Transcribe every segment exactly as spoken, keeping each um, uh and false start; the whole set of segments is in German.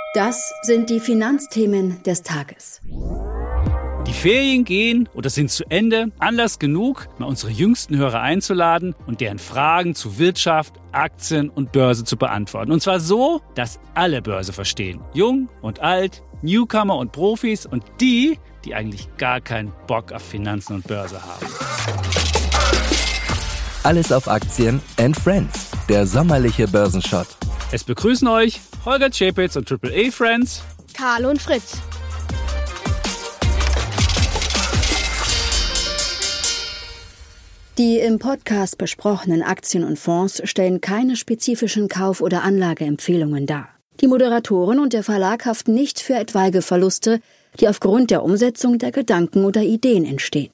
Das sind die Finanzthemen des Tages. Die Ferien gehen oder sind zu Ende. Anlass genug, mal unsere jüngsten Hörer einzuladen und deren Fragen zu Wirtschaft, Aktien und Börse zu beantworten. Und zwar so, dass alle Börse verstehen. Jung und alt, Newcomer und Profis und die, die eigentlich gar keinen Bock auf Finanzen und Börse haben. Alles auf Aktien and Friends, der sommerliche Börsenschott. Es begrüßen euch Holger Czepitz und Triple A Friends, Karl und Fritz. Die im Podcast besprochenen Aktien und Fonds stellen keine spezifischen Kauf- oder Anlageempfehlungen dar. Die Moderatoren und der Verlag haften nicht für etwaige Verluste, die aufgrund der Umsetzung der Gedanken oder Ideen entstehen.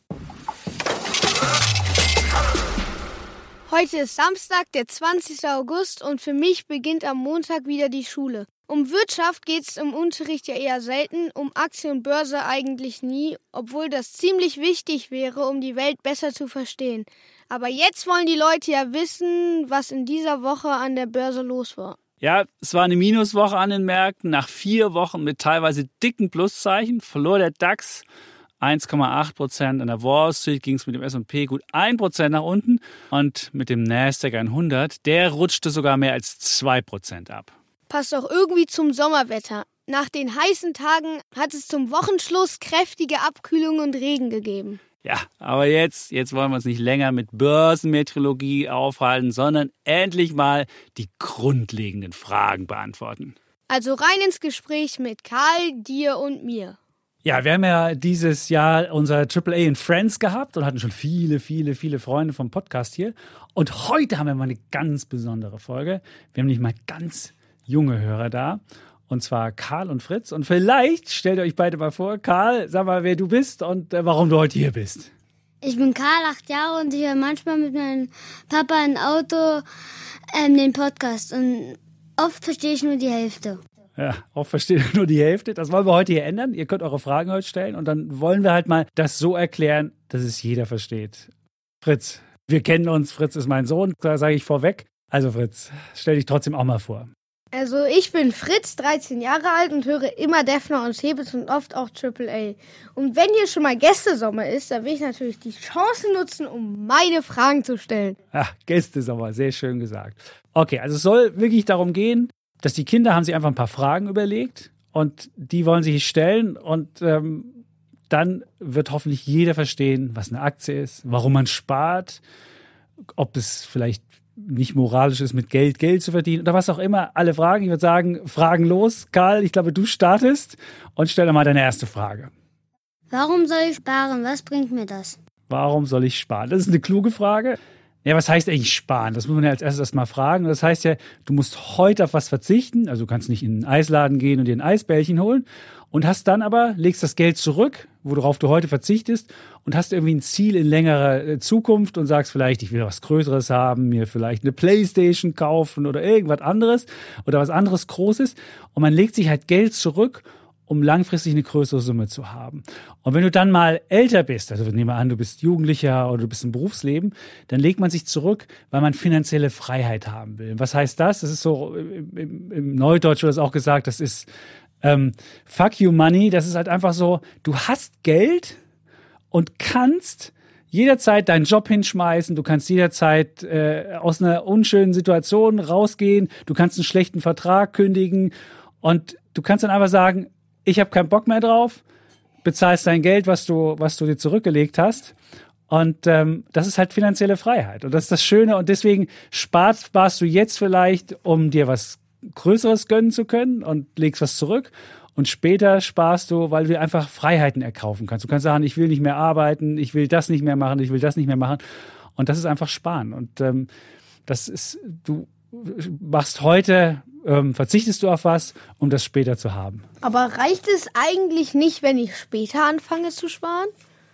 Heute ist Samstag, der zwanzigster August und für mich beginnt am Montag wieder die Schule. Um Wirtschaft geht's im Unterricht ja eher selten, um Aktie und Börse eigentlich nie, obwohl das ziemlich wichtig wäre, um die Welt besser zu verstehen. Aber jetzt wollen die Leute ja wissen, was in dieser Woche an der Börse los war. Ja, es war eine Minuswoche an den Märkten. Nach vier Wochen mit teilweise dicken Pluszeichen verlor der DAX eins Komma acht Prozent. An der Wall Street ging es mit dem S und P gut ein Prozent nach unten. Und mit dem Nasdaq hundert, der rutschte sogar mehr als zwei Prozent ab. Passt auch irgendwie zum Sommerwetter. Nach den heißen Tagen hat es zum Wochenschluss kräftige Abkühlung und Regen gegeben. Ja, aber jetzt, jetzt wollen wir uns nicht länger mit Börsenmeteorologie aufhalten, sondern endlich mal die grundlegenden Fragen beantworten. Also rein ins Gespräch mit Karl, dir und mir. Ja, wir haben ja dieses Jahr unser Triple A and Friends gehabt und hatten schon viele, viele, viele Freunde vom Podcast hier. Und heute haben wir mal eine ganz besondere Folge. Wir haben nicht mal ganz junge Hörer da. Und zwar Karl und Fritz. Und vielleicht stellt ihr euch beide mal vor. Karl, sag mal, wer du bist und äh, warum du heute hier bist. Ich bin Karl, acht Jahre und ich höre manchmal mit meinem Papa im Auto ähm, den Podcast. Und oft verstehe ich nur die Hälfte. Ja, oft verstehe ich nur die Hälfte. Das wollen wir heute hier ändern. Ihr könnt eure Fragen heute stellen. Und dann wollen wir halt mal das so erklären, dass es jeder versteht. Fritz, wir kennen uns. Fritz ist mein Sohn. Da sage ich vorweg. Also Fritz, stell dich trotzdem auch mal vor. Also ich bin Fritz, dreizehn Jahre alt und höre immer Defner und Czepitz und oft auch Triple A. Und wenn hier schon mal Gästesommer ist, dann will ich natürlich die Chance nutzen, um meine Fragen zu stellen. Ach, Gästesommer, sehr schön gesagt. Okay, also es soll wirklich darum gehen, dass die Kinder haben sich einfach ein paar Fragen überlegt und die wollen sich stellen und ähm, dann wird hoffentlich jeder verstehen, was eine Aktie ist, warum man spart, ob es vielleicht nicht moralisch ist, mit Geld Geld zu verdienen oder was auch immer. Alle Fragen, ich würde sagen, Fragen los. Karl, ich glaube, du startest und stell doch mal deine erste Frage. Warum soll ich sparen? Was bringt mir das? Warum soll ich sparen? Das ist eine kluge Frage. Ja, was heißt eigentlich sparen? Das muss man ja als erstes erstmal fragen. Das heißt ja, du musst heute auf was verzichten. Also du kannst nicht in einen Eisladen gehen und dir ein Eisbällchen holen. Und hast dann aber, legst das Geld zurück, worauf du heute verzichtest und hast irgendwie ein Ziel in längerer Zukunft und sagst vielleicht, ich will was Größeres haben, mir vielleicht eine Playstation kaufen oder irgendwas anderes oder was anderes Großes. Und man legt sich halt Geld zurück, um langfristig eine größere Summe zu haben. Und wenn du dann mal älter bist, also nehmen wir an, du bist Jugendlicher oder du bist im Berufsleben, dann legt man sich zurück, weil man finanzielle Freiheit haben will. Was heißt das? Das ist so, im, im, im Neudeutsch wird es auch gesagt, das ist ähm, Fuck you money. Das ist halt einfach so, du hast Geld und kannst jederzeit deinen Job hinschmeißen, du kannst jederzeit äh, aus einer unschönen Situation rausgehen, du kannst einen schlechten Vertrag kündigen und du kannst dann einfach sagen, ich habe keinen Bock mehr drauf, bezahlst dein Geld, was du, was du dir zurückgelegt hast. Und ähm, das ist halt finanzielle Freiheit. Und das ist das Schöne. Und deswegen sparst, sparst du jetzt vielleicht, um dir was Größeres gönnen zu können und legst was zurück. Und später sparst du, weil du einfach Freiheiten erkaufen kannst. Du kannst sagen, ich will nicht mehr arbeiten, ich will das nicht mehr machen, ich will das nicht mehr machen. Und das ist einfach Sparen. Und ähm, das ist, du machst heute, ähm, verzichtest du auf was, um das später zu haben. Aber reicht es eigentlich nicht, wenn ich später anfange zu sparen?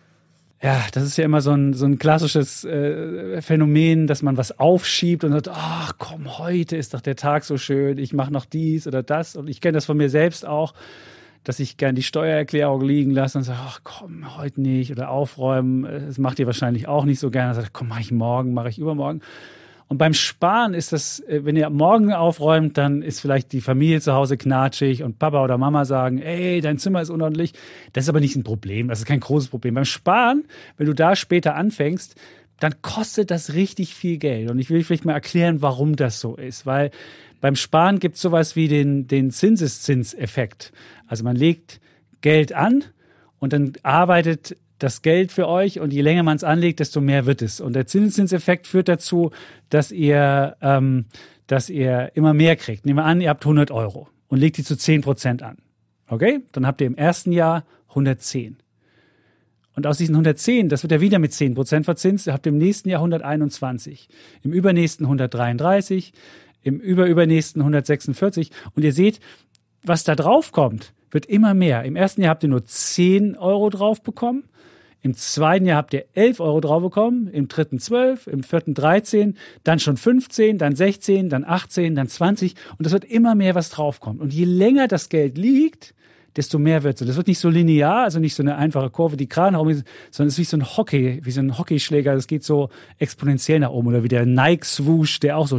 Ja, das ist ja immer so ein, so ein klassisches äh, Phänomen, dass man was aufschiebt und sagt, ach komm, heute ist doch der Tag so schön, ich mache noch dies oder das. Und ich kenne das von mir selbst auch, dass ich gern die Steuererklärung liegen lasse und sage, ach komm, heute nicht oder aufräumen. Das macht ihr wahrscheinlich auch nicht so gerne. Dann sagt, komm, mache ich morgen, mache ich übermorgen. Und beim Sparen ist das, wenn ihr morgen aufräumt, dann ist vielleicht die Familie zu Hause knatschig und Papa oder Mama sagen, ey, dein Zimmer ist unordentlich. Das ist aber nicht ein Problem, das ist kein großes Problem. Beim Sparen, wenn du da später anfängst, dann kostet das richtig viel Geld. Und ich will vielleicht mal erklären, warum das so ist. Weil beim Sparen gibt es sowas wie den, den Zinseszinseffekt. Also man legt Geld an und dann arbeitet das Geld für euch und je länger man es anlegt, desto mehr wird es. Und der Zinseszinseffekt führt dazu, dass ihr, ähm, dass ihr immer mehr kriegt. Nehmen wir an, ihr habt hundert Euro und legt die zu zehn Prozent an. Okay? Dann habt ihr im ersten Jahr hundertzehn. Und aus diesen hundertzehn, das wird ja wieder mit zehn Prozent verzinst, ihr habt im nächsten Jahr hunderteinundzwanzig, im übernächsten hundertdreiunddreißig, im überübernächsten hundertsechsundvierzig. Und ihr seht, was da drauf kommt, wird immer mehr. Im ersten Jahr habt ihr nur zehn Euro drauf bekommen. Im zweiten Jahr habt ihr elf Euro drauf bekommen, im dritten zwölf, im vierten dreizehn, dann schon fünfzehn, dann sechzehn, dann achtzehn, dann zwanzig und es wird immer mehr, was draufkommt. Und je länger das Geld liegt, desto mehr wird es. Und das wird nicht so linear, also nicht so eine einfache Kurve, die gerade nach oben ist, sondern es ist wie so ein Hockey, wie so ein Hockeyschläger, das geht so exponentiell nach oben oder wie der Nike-Swoosh, der auch so.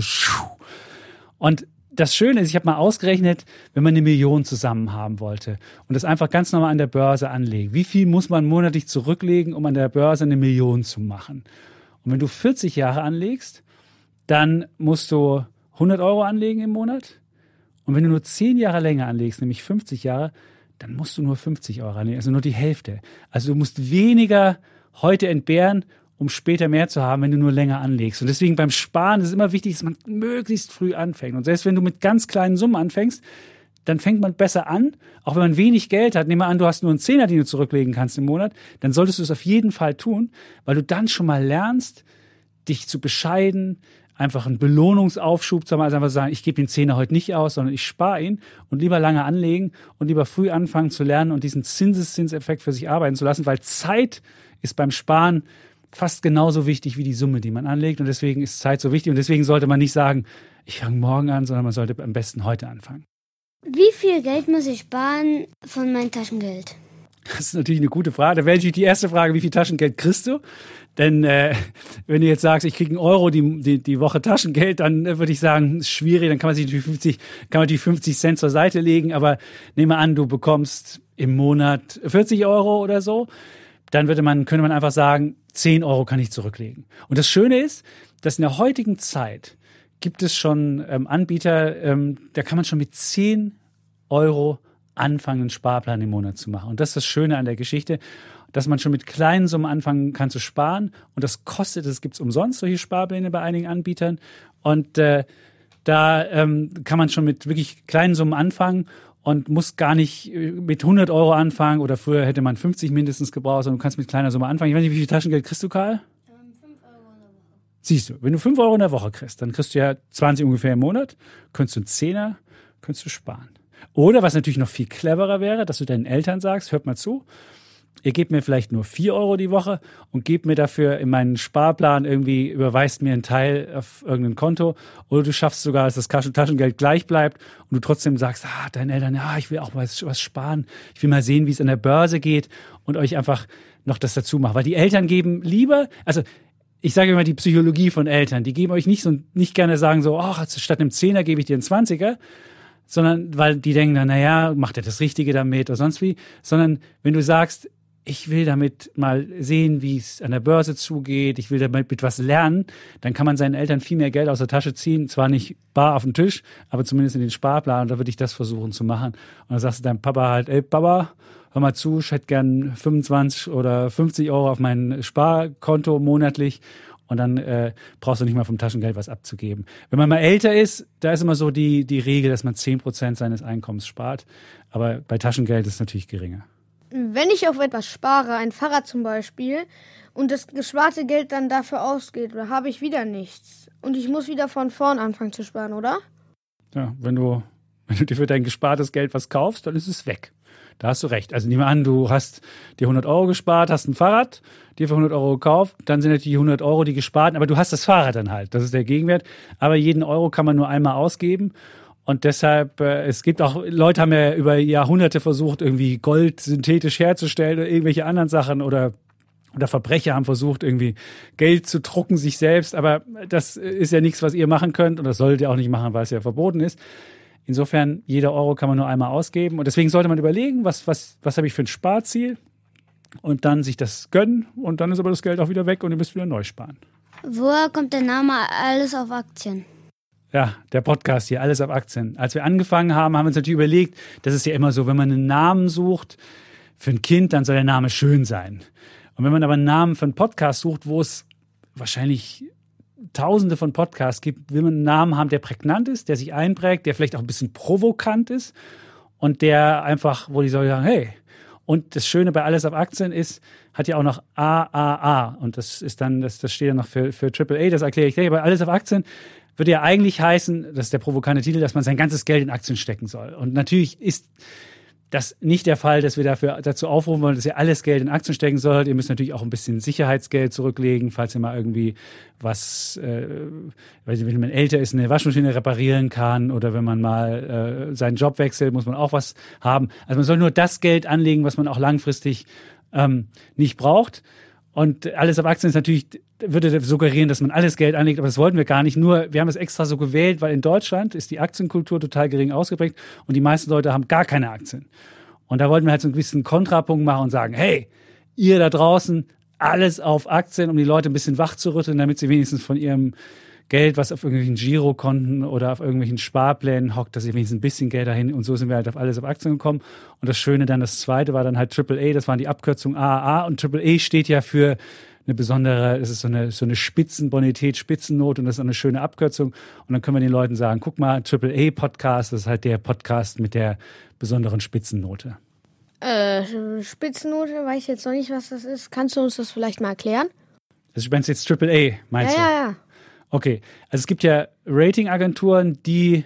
Und das Schöne ist, ich habe mal ausgerechnet, wenn man eine Million zusammen haben wollte und das einfach ganz normal an der Börse anlegen. Wie viel muss man monatlich zurücklegen, um an der Börse eine Million zu machen? Und wenn du vierzig Jahre anlegst, dann musst du hundert Euro anlegen im Monat. Und wenn du nur zehn Jahre länger anlegst, nämlich fünfzig Jahre, dann musst du nur fünfzig Euro anlegen, also nur die Hälfte. Also du musst weniger heute entbehren, um später mehr zu haben, wenn du nur länger anlegst. Und deswegen beim Sparen ist es immer wichtig, dass man möglichst früh anfängt. Und selbst wenn du mit ganz kleinen Summen anfängst, dann fängt man besser an, auch wenn man wenig Geld hat. Nehmen wir an, du hast nur einen Zehner, den du zurücklegen kannst im Monat, dann solltest du es auf jeden Fall tun, weil du dann schon mal lernst, dich zu bescheiden, einfach einen Belohnungsaufschub zu haben, also einfach sagen, ich gebe den Zehner heute nicht aus, sondern ich spare ihn und lieber lange anlegen und lieber früh anfangen zu lernen und diesen Zinseszinseffekt für sich arbeiten zu lassen, weil Zeit ist beim Sparen fast genauso wichtig wie die Summe, die man anlegt. Und deswegen ist Zeit so wichtig. Und deswegen sollte man nicht sagen, ich fange morgen an, sondern man sollte am besten heute anfangen. Wie viel Geld muss ich sparen von meinem Taschengeld? Das ist natürlich eine gute Frage. Da wäre natürlich die erste Frage, wie viel Taschengeld kriegst du? Denn äh, wenn du jetzt sagst, ich kriege einen Euro die, die, die Woche Taschengeld, dann äh, würde ich sagen, ist schwierig. Dann kann man sich natürlich fünfzig, kann man natürlich fünfzig Cent zur Seite legen. Aber nehme an, du bekommst im Monat vierzig Euro oder so. Dann würde man, könnte man einfach sagen, zehn Euro kann ich zurücklegen. Und das Schöne ist, dass in der heutigen Zeit gibt es schon ähm, Anbieter, ähm, da kann man schon mit zehn Euro anfangen, einen Sparplan im Monat zu machen. Und das ist das Schöne an der Geschichte, dass man schon mit kleinen Summen anfangen kann zu sparen. Und das kostet, das gibt es umsonst, solche Sparpläne bei einigen Anbietern. Und äh, da ähm, kann man schon mit wirklich kleinen Summen anfangen und muss gar nicht mit hundert Euro anfangen oder früher hätte man fünfzig mindestens gebraucht, sondern du kannst mit kleiner Summe anfangen. Ich weiß nicht, wie viel Taschengeld kriegst du, Karl? fünf Euro in der Woche. Siehst du, wenn du fünf Euro in der Woche kriegst, dann kriegst du ja zwanzig ungefähr im Monat, könntest du einen Zehner, könntest du sparen. Oder was natürlich noch viel cleverer wäre, dass du deinen Eltern sagst, hört mal zu, ihr gebt mir vielleicht nur vier Euro die Woche und gebt mir dafür in meinen Sparplan irgendwie, überweist mir einen Teil auf irgendein Konto. Oder du schaffst sogar, dass das Taschengeld gleich bleibt und du trotzdem sagst, ah, deinen Eltern, ja, ich will auch was, was sparen. Ich will mal sehen, wie es an der Börse geht und euch einfach noch das dazu machen. Weil die Eltern geben lieber, also ich sage immer die Psychologie von Eltern, die geben euch nicht so, nicht gerne sagen so, ach, statt einem Zehner gebe ich dir einen Zwanziger, sondern weil die denken dann, naja, macht er das Richtige damit oder sonst wie, sondern wenn du sagst, ich will damit mal sehen, wie es an der Börse zugeht, ich will damit mit was lernen, dann kann man seinen Eltern viel mehr Geld aus der Tasche ziehen, zwar nicht bar auf den Tisch, aber zumindest in den Sparplan, und da würde ich das versuchen zu machen. Und dann sagst du deinem Papa halt, ey Papa, hör mal zu, ich hätte gern fünfundzwanzig oder fünfzig Euro auf mein Sparkonto monatlich. Und dann äh, brauchst du nicht mal vom Taschengeld was abzugeben. Wenn man mal älter ist, da ist immer so die, die Regel, dass man zehn Prozent seines Einkommens spart. Aber bei Taschengeld ist es natürlich geringer. Wenn ich auf etwas spare, ein Fahrrad zum Beispiel, und das gesparte Geld dann dafür ausgeht, dann habe ich wieder nichts. Und ich muss wieder von vorn anfangen zu sparen, oder? Ja, wenn du, wenn du dir für dein gespartes Geld was kaufst, dann ist es weg. Da hast du recht. Also nehmen wir an, du hast dir hundert Euro gespart, hast ein Fahrrad, dir für hundert Euro gekauft, dann sind natürlich die hundert Euro die gespart, aber du hast das Fahrrad dann halt. Das ist der Gegenwert. Aber jeden Euro kann man nur einmal ausgeben. Und deshalb, äh, es gibt auch, Leute haben ja über Jahrhunderte versucht, irgendwie Gold synthetisch herzustellen oder irgendwelche anderen Sachen oder Oder Verbrecher haben versucht, irgendwie Geld zu drucken, sich selbst. Aber das ist ja nichts, was ihr machen könnt. Und das solltet ihr auch nicht machen, weil es ja verboten ist. Insofern, jeder Euro kann man nur einmal ausgeben. Und deswegen sollte man überlegen, was, was, was habe ich für ein Sparziel? Und dann sich das gönnen. Und dann ist aber das Geld auch wieder weg und ihr müsst wieder neu sparen. Woher kommt der Name Alles auf Aktien? Ja, der Podcast hier, Alles auf Aktien. Als wir angefangen haben, haben wir uns natürlich überlegt, das ist ja immer so, wenn man einen Namen sucht für ein Kind, dann soll der Name schön sein. Und wenn man aber einen Namen für einen Podcast sucht, wo es wahrscheinlich tausende von Podcasts gibt, will man einen Namen haben, der prägnant ist, der sich einprägt, der vielleicht auch ein bisschen provokant ist und der einfach, wo die Leute sagen, hey. Und das Schöne bei Alles auf Aktien ist, hat ja auch noch A A A. Und das ist dann, das, das steht ja noch für, für Triple A, das erkläre ich dir. Aber Alles auf Aktien würde ja eigentlich heißen, das ist der provokante Titel, dass man sein ganzes Geld in Aktien stecken soll. Und natürlich ist das nicht der Fall, dass wir dafür dazu aufrufen wollen, dass ihr alles Geld in Aktien stecken sollt. Ihr müsst natürlich auch ein bisschen Sicherheitsgeld zurücklegen, falls ihr mal irgendwie was, äh, wenn man älter ist, eine Waschmaschine reparieren kann oder wenn man mal äh, seinen Job wechselt, muss man auch was haben. Also man soll nur das Geld anlegen, was man auch langfristig ähm, nicht braucht. Und Alles auf Aktien ist natürlich, würde suggerieren, dass man alles Geld anlegt, aber das wollten wir gar nicht. Nur, wir haben es extra so gewählt, weil in Deutschland ist die Aktienkultur total gering ausgeprägt und die meisten Leute haben gar keine Aktien. Und da wollten wir halt so ein bisschen Kontrapunkt machen und sagen, hey, ihr da draußen, alles auf Aktien, um die Leute ein bisschen wach zu rütteln, damit sie wenigstens von ihrem Geld, was auf irgendwelchen Girokonten oder auf irgendwelchen Sparplänen hockt, dass sie wenigstens ein bisschen Geld dahin, und so sind wir halt auf Alles auf Aktien gekommen. Und das Schöne dann, das zweite war dann halt Triple A, das waren die Abkürzungen A A A und Triple A steht ja für eine besondere, es ist so eine, so eine Spitzenbonität, Spitzennote und das ist eine schöne Abkürzung. Und dann können wir den Leuten sagen, guck mal, Triple A Podcast, das ist halt der Podcast mit der besonderen Spitzennote. Äh, Spitzennote, weiß ich jetzt noch nicht, was das ist. Kannst du uns das vielleicht mal erklären? Also, du meinst jetzt Triple A, meinst ja, du? Ja, ja, ja. Okay, also es gibt ja Ratingagenturen, die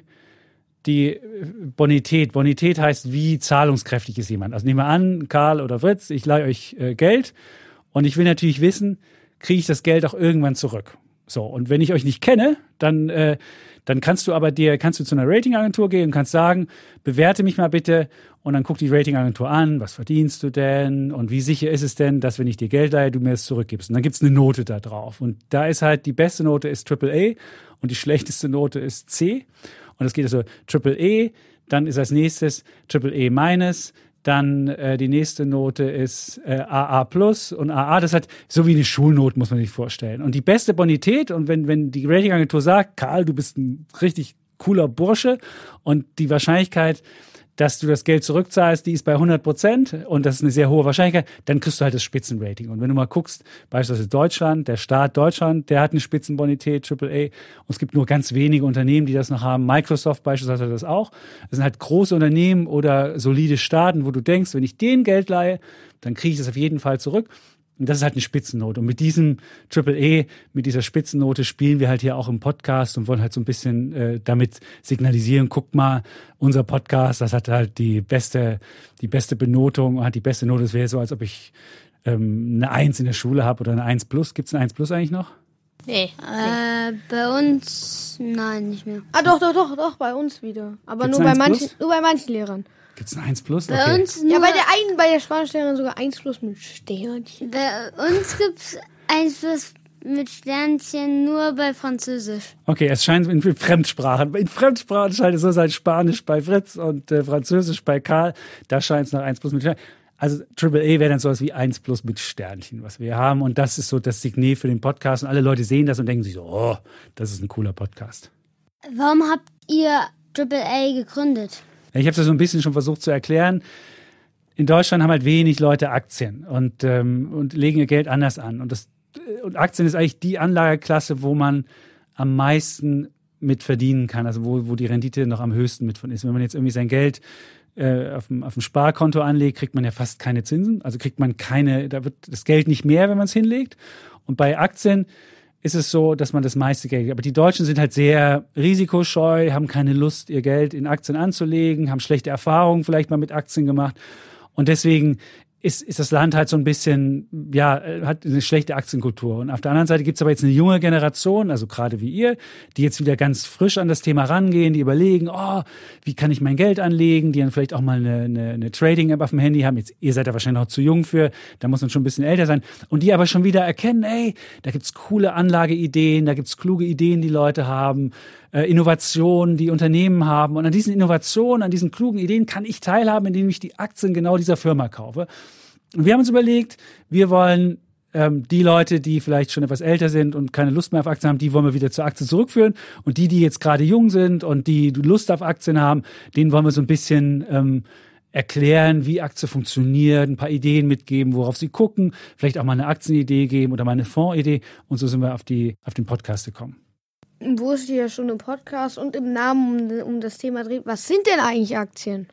die Bonität, Bonität heißt, wie zahlungskräftig ist jemand. Also nehmen wir an, Karl oder Fritz, ich leihe euch äh, Geld und ich will natürlich wissen, kriege ich das Geld auch irgendwann zurück. So, und wenn ich euch nicht kenne, dann, äh, dann kannst du aber dir, kannst du zu einer Ratingagentur gehen und kannst sagen, bewerte mich mal bitte. Und dann guckt die Ratingagentur an, was verdienst du denn und wie sicher ist es denn, dass wenn ich dir Geld leihe, du mir es zurückgibst. Und dann gibt's eine Note da drauf. Und da ist halt, die beste Note ist Triple A und die schlechteste Note ist C. Und das geht also Triple A, dann ist als nächstes Triple A minus, dann äh, die nächste Note ist äh, A A plus und A A, das ist halt so wie eine Schulnote, muss man sich vorstellen. Und die beste Bonität, und wenn, wenn die Ratingagentur sagt, Karl, du bist ein richtig cooler Bursche und die Wahrscheinlichkeit, dass du das Geld zurückzahlst, die ist bei hundert Prozent und das ist eine sehr hohe Wahrscheinlichkeit, dann kriegst du halt das Spitzenrating. Und wenn du mal guckst, beispielsweise Deutschland, der Staat Deutschland, der hat eine Spitzenbonität, Triple A, und es gibt nur ganz wenige Unternehmen, die das noch haben. Microsoft beispielsweise hat das auch. Das sind halt große Unternehmen oder solide Staaten, wo du denkst, wenn ich denen Geld leihe, dann kriege ich das auf jeden Fall zurück. Und das ist halt eine Spitzennote. Und mit diesem Triple A, mit dieser Spitzennote spielen wir halt hier auch im Podcast und wollen halt so ein bisschen äh, damit signalisieren, guck mal, unser Podcast, das hat halt die beste, die beste Benotung, hat die beste Note. Es wäre so, als ob ich ähm, eine Eins in der Schule habe oder eine Eins plus. Gibt es eine Eins plus eigentlich noch? Nee. Äh, bei uns, nein, nicht mehr. Ah, doch, doch, doch, doch, bei uns wieder. Aber Gibt's nur eine bei, eins manchen, plus? nur bei manchen Lehrern. Gibt es eine Eins plus? Okay. Bei uns nur, Ja, bei der einen, bei der Spanischlehrerin sogar eins plus mit Sternchen. bei uns gibt's eins plus mit Sternchen nur bei Französisch. Okay, es scheint in Fremdsprachen. In Fremdsprachen scheint es so sein, Spanisch bei Fritz und äh, Französisch bei Karl. Da scheint es nach eins plus mit Sternchen. Also Triple A wäre dann sowas wie eins plus mit Sternchen, was wir haben. Und das ist so das Signet für den Podcast. Und alle Leute sehen das und denken sich so, oh, das ist ein cooler Podcast. Warum habt ihr Triple A gegründet? Ich habe es ja so ein bisschen schon versucht zu erklären. In Deutschland haben halt wenig Leute Aktien und, ähm, und legen ihr Geld anders an. Und, das, und Aktien ist eigentlich die Anlageklasse, wo man am meisten mit verdienen kann, also wo, wo die Rendite noch am höchsten mit von ist. Wenn man jetzt irgendwie sein Geld äh, auf, dem, auf dem Sparkonto anlegt, kriegt man ja fast keine Zinsen. Also kriegt man keine, da wird das Geld nicht mehr, wenn man es hinlegt. Und bei Aktien ist es so, dass man das meiste Geld, aber die Deutschen sind halt sehr risikoscheu, haben keine Lust, ihr Geld in Aktien anzulegen, haben schlechte Erfahrungen vielleicht mal mit Aktien gemacht und deswegen ist, ist das Land halt so ein bisschen, ja, hat eine schlechte Aktienkultur. Und auf der anderen Seite gibt es aber jetzt eine junge Generation, also gerade wie ihr, die jetzt wieder ganz frisch an das Thema rangehen, die überlegen, oh, wie kann ich mein Geld anlegen, die dann vielleicht auch mal eine, eine, eine Trading-App auf dem Handy haben. Jetzt, ihr seid da wahrscheinlich noch zu jung für, da muss man schon ein bisschen älter sein. Und die aber schon wieder erkennen, ey, da gibt's coole Anlageideen, da gibt's kluge Ideen, die Leute haben, äh, Innovationen, die Unternehmen haben. Und an diesen Innovationen, an diesen klugen Ideen kann ich teilhaben, indem ich die Aktien genau dieser Firma kaufe. Und wir haben uns überlegt, wir wollen ähm, die Leute, die vielleicht schon etwas älter sind und keine Lust mehr auf Aktien haben, die wollen wir wieder zur Aktie zurückführen. Und die, die jetzt gerade jung sind und die Lust auf Aktien haben, denen wollen wir so ein bisschen ähm, erklären, wie Aktie funktioniert, ein paar Ideen mitgeben, worauf sie gucken, vielleicht auch mal eine Aktienidee geben oder mal eine Fondsidee. Und so sind wir auf, die, auf den Podcast gekommen. Wo es ja schon im Podcast und im Namen um, um das Thema dreht, was sind denn eigentlich Aktien?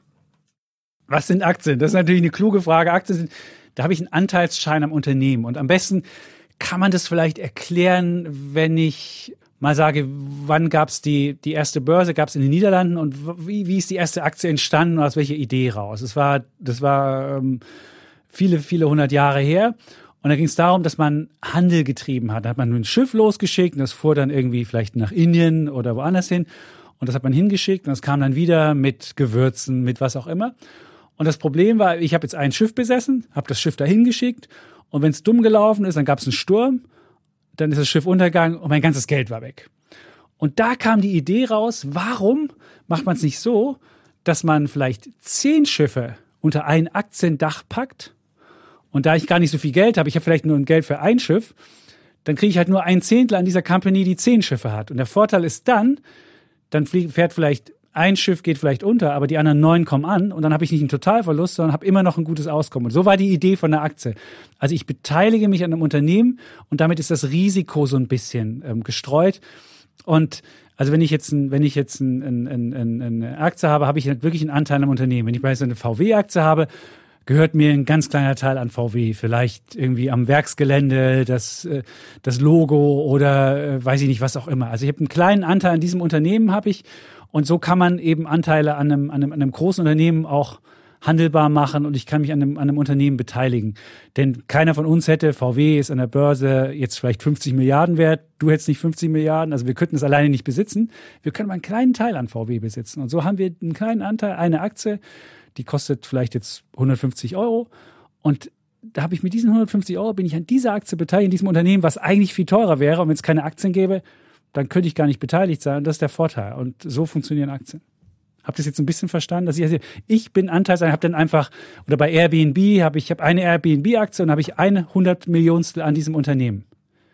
Was sind Aktien? Das ist natürlich eine kluge Frage. Aktien sind, da habe ich einen Anteilsschein am Unternehmen. Und am besten kann man das vielleicht erklären, wenn ich mal sage, wann gab es die, die erste Börse, gab es in den Niederlanden und wie, wie ist die erste Aktie entstanden und aus welcher Idee raus? Das war, das war ähm, viele, viele hundert Jahre her. Und da ging es darum, dass man Handel getrieben hat. Da hat man ein Schiff losgeschickt und das fuhr dann irgendwie vielleicht nach Indien oder woanders hin. Und das hat man hingeschickt und das kam dann wieder mit Gewürzen, mit was auch immer. Und das Problem war, ich habe jetzt ein Schiff besessen, habe das Schiff dahin geschickt und wenn es dumm gelaufen ist, dann gab es einen Sturm, dann ist das Schiff untergegangen und mein ganzes Geld war weg. Und da kam die Idee raus, warum macht man es nicht so, dass man vielleicht zehn Schiffe unter ein Aktiendach packt und da ich gar nicht so viel Geld habe, ich habe vielleicht nur ein Geld für ein Schiff, dann kriege ich halt nur ein Zehntel an dieser Company, die zehn Schiffe hat. Und der Vorteil ist dann, dann fährt vielleicht ein Schiff geht vielleicht unter, aber die anderen neun kommen an und dann habe ich nicht einen Totalverlust, sondern habe immer noch ein gutes Auskommen. Und so war die Idee von der Aktie. Also ich beteilige mich an einem Unternehmen und damit ist das Risiko so ein bisschen ähm, gestreut. Und also wenn ich jetzt, ein, wenn ich jetzt ein, ein, ein, eine Aktie habe, habe ich wirklich einen Anteil am Unternehmen. Wenn ich beispielsweise eine V W-Aktie habe, gehört mir ein ganz kleiner Teil an V W. Vielleicht irgendwie am Werksgelände, das, das Logo oder weiß ich nicht, was auch immer. Also ich habe einen kleinen Anteil an diesem Unternehmen, habe ich. Und so kann man eben Anteile an einem, an einem, an einem großen Unternehmen auch handelbar machen und ich kann mich an einem, an einem Unternehmen beteiligen. Denn keiner von uns hätte, V W ist an der Börse jetzt vielleicht fünfzig Milliarden wert, du hättest nicht fünfzig Milliarden, also wir könnten es alleine nicht besitzen. Wir können mal einen kleinen Teil an V W besitzen. Und so haben wir einen kleinen Anteil, eine Aktie, die kostet vielleicht jetzt hundertfünfzig Euro. Und da habe ich mit diesen hundertfünfzig Euro, bin ich an dieser Aktie beteiligt, in diesem Unternehmen, was eigentlich viel teurer wäre. Und wenn es keine Aktien gäbe, dann könnte ich gar nicht beteiligt sein. Und das ist der Vorteil. Und so funktionieren Aktien. Habt ihr das jetzt ein bisschen verstanden? Dass ich, also ich bin Anteilseigner, habe dann einfach, oder bei Airbnb habe ich, ich habe eine Airbnb-Aktie und habe ich eine hundert Millionstel an diesem Unternehmen.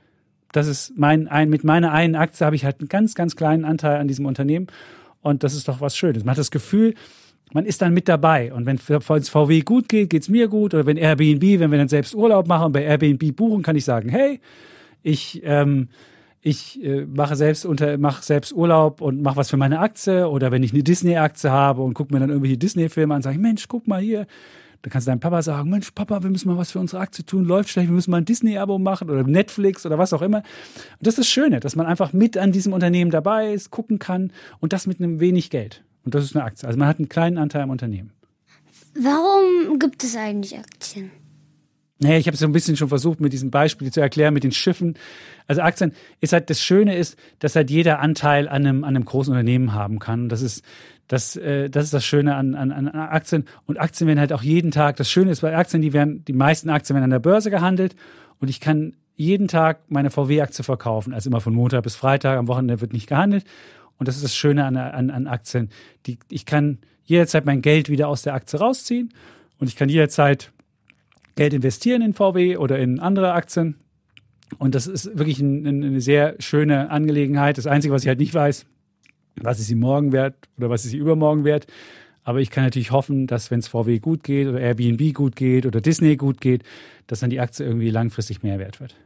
Das ist mein, ein, mit meiner einen Aktie habe ich halt einen ganz, ganz kleinen Anteil an diesem Unternehmen. Und das ist doch was Schönes. Man hat das Gefühl, man ist dann mit dabei. Und wenn es V W gut geht, geht's mir gut. Oder wenn Airbnb, wenn wir dann selbst Urlaub machen und bei Airbnb buchen, kann ich sagen, hey, ich, ähm, Ich äh, mache selbst unter mache selbst Urlaub und mache was für meine Aktie oder wenn ich eine Disney-Aktie habe und gucke mir dann irgendwelche Disney-Filme an, sage ich, Mensch, guck mal hier. Dann kannst du deinem Papa sagen, Mensch, Papa, wir müssen mal was für unsere Aktie tun, läuft schlecht, wir müssen mal ein Disney-Abo machen oder Netflix oder was auch immer. Und das ist das Schöne, dass man einfach mit an diesem Unternehmen dabei ist, gucken kann und das mit einem wenig Geld. Und das ist eine Aktie. Also man hat einen kleinen Anteil am Unternehmen. Warum gibt es eigentlich Aktien? Naja, ich habe es so ein bisschen schon versucht, mit diesem Beispiel zu erklären, mit den Schiffen. Also Aktien ist halt, das Schöne ist, dass halt jeder Anteil an einem, an einem großen Unternehmen haben kann. Das ist, das, äh, das ist das Schöne an, an, an Aktien. Und Aktien werden halt auch jeden Tag, das Schöne ist bei Aktien, die werden, die meisten Aktien werden an der Börse gehandelt und ich kann jeden Tag meine V W-Aktie verkaufen. Also immer von Montag bis Freitag, am Wochenende wird nicht gehandelt. Und das ist das Schöne an, an, an Aktien. Die, ich kann jederzeit mein Geld wieder aus der Aktie rausziehen und ich kann jederzeit Geld investieren in V W oder in andere Aktien. Und das ist wirklich ein, eine sehr schöne Angelegenheit. Das Einzige, was ich halt nicht weiß, was ist sie morgen wert oder was ist sie übermorgen wert. Aber ich kann natürlich hoffen, dass wenn es V W gut geht oder Airbnb gut geht oder Disney gut geht, dass dann die Aktie irgendwie langfristig mehr wert wird.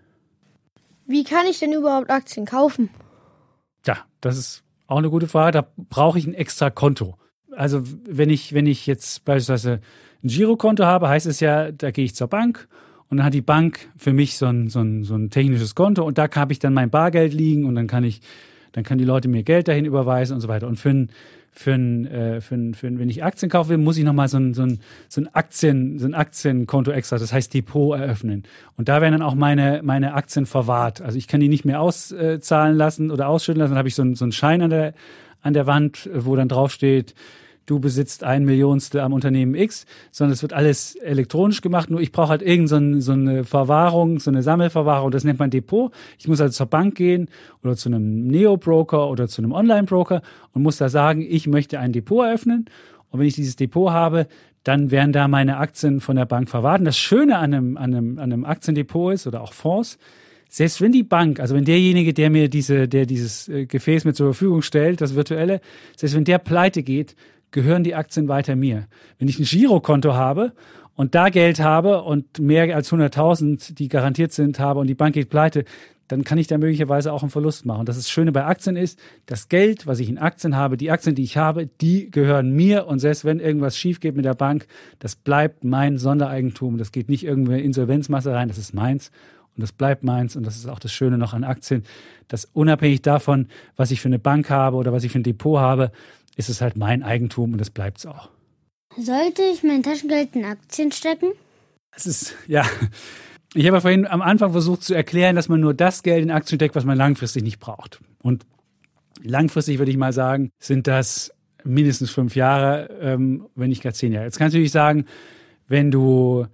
Wie kann ich denn überhaupt Aktien kaufen? Ja, das ist auch eine gute Frage. Da brauche ich ein extra Konto. Also wenn ich, wenn ich jetzt beispielsweise ein Girokonto habe, heißt es ja, da gehe ich zur Bank und dann hat die Bank für mich so ein, so ein, so ein technisches Konto und da habe ich dann mein Bargeld liegen und dann kann ich, dann können die Leute mir Geld dahin überweisen und so weiter. Und für ein, für ein, äh, für ein, für ein, wenn ich Aktien kaufen will, muss ich nochmal so ein, so ein, so ein Aktien, so ein Aktienkonto extra, das heißt Depot eröffnen. Und da werden dann auch meine, meine Aktien verwahrt. Also ich kann die nicht mehr auszahlen lassen oder ausschütten lassen. Dann habe ich so einen, so einen Schein an der, an der Wand, wo dann draufsteht, du besitzt ein Millionstel am Unternehmen X, sondern es wird alles elektronisch gemacht. Nur ich brauche halt irgend so, ein, so eine Verwahrung, so eine Sammelverwahrung. Das nennt man Depot. Ich muss also zur Bank gehen oder zu einem Neo-Broker oder zu einem Online-Broker und muss da sagen, ich möchte ein Depot eröffnen. Und wenn ich dieses Depot habe, dann werden da meine Aktien von der Bank verwahrt. Und das Schöne an einem, an einem, an einem Aktiendepot ist oder auch Fonds, selbst wenn die Bank, also wenn derjenige, der mir diese, der dieses Gefäß mit zur Verfügung stellt, das virtuelle, selbst wenn der pleite geht, gehören die Aktien weiter mir. Wenn ich ein Girokonto habe und da Geld habe und mehr als hunderttausend, die garantiert sind, habe und die Bank geht pleite, dann kann ich da möglicherweise auch einen Verlust machen. Und das, das Schöne bei Aktien ist, das Geld, was ich in Aktien habe, die Aktien, die ich habe, die gehören mir. Und selbst wenn irgendwas schief geht mit der Bank, das bleibt mein Sondereigentum. Das geht nicht irgendwo in Insolvenzmasse rein, das ist meins. Und das bleibt meins. Und das ist auch das Schöne noch an Aktien, dass unabhängig davon, was ich für eine Bank habe oder was ich für ein Depot habe, ist es halt mein Eigentum und das bleibt es auch. Sollte ich mein Taschengeld in Aktien stecken? Es ist, ja, ich habe ja vorhin am Anfang versucht zu erklären, dass man nur das Geld in Aktien steckt, was man langfristig nicht braucht. Und langfristig würde ich mal sagen, sind das mindestens fünf Jahre, ähm, wenn nicht gar zehn Jahre. Jetzt kannst du natürlich sagen, wenn du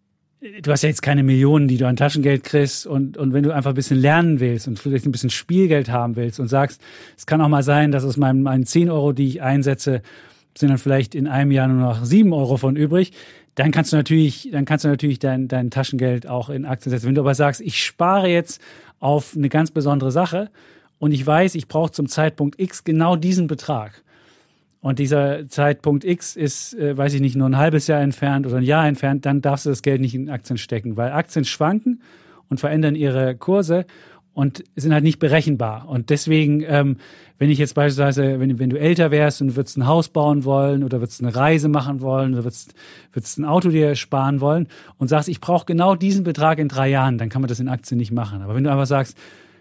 Du hast ja jetzt keine Millionen, die du an Taschengeld kriegst und, und wenn du einfach ein bisschen lernen willst und vielleicht ein bisschen Spielgeld haben willst und sagst, es kann auch mal sein, dass aus meinen, meinen zehn Euro, die ich einsetze, sind dann vielleicht in einem Jahr nur noch sieben Euro von übrig, dann kannst du natürlich, dann kannst du natürlich dein, dein Taschengeld auch in Aktien setzen. Wenn du aber sagst, ich spare jetzt auf eine ganz besondere Sache und ich weiß, ich brauche zum Zeitpunkt X genau diesen Betrag, und dieser Zeitpunkt X ist, äh, weiß ich nicht, nur ein halbes Jahr entfernt oder ein Jahr entfernt, dann darfst du das Geld nicht in Aktien stecken, weil Aktien schwanken und verändern ihre Kurse und sind halt nicht berechenbar. Und deswegen, ähm, wenn ich jetzt beispielsweise, wenn, wenn du älter wärst und würdest ein Haus bauen wollen oder würdest eine Reise machen wollen oder würdest, würdest ein Auto dir sparen wollen und sagst, ich brauche genau diesen Betrag in drei Jahren, dann kann man das in Aktien nicht machen. Aber wenn du einfach sagst,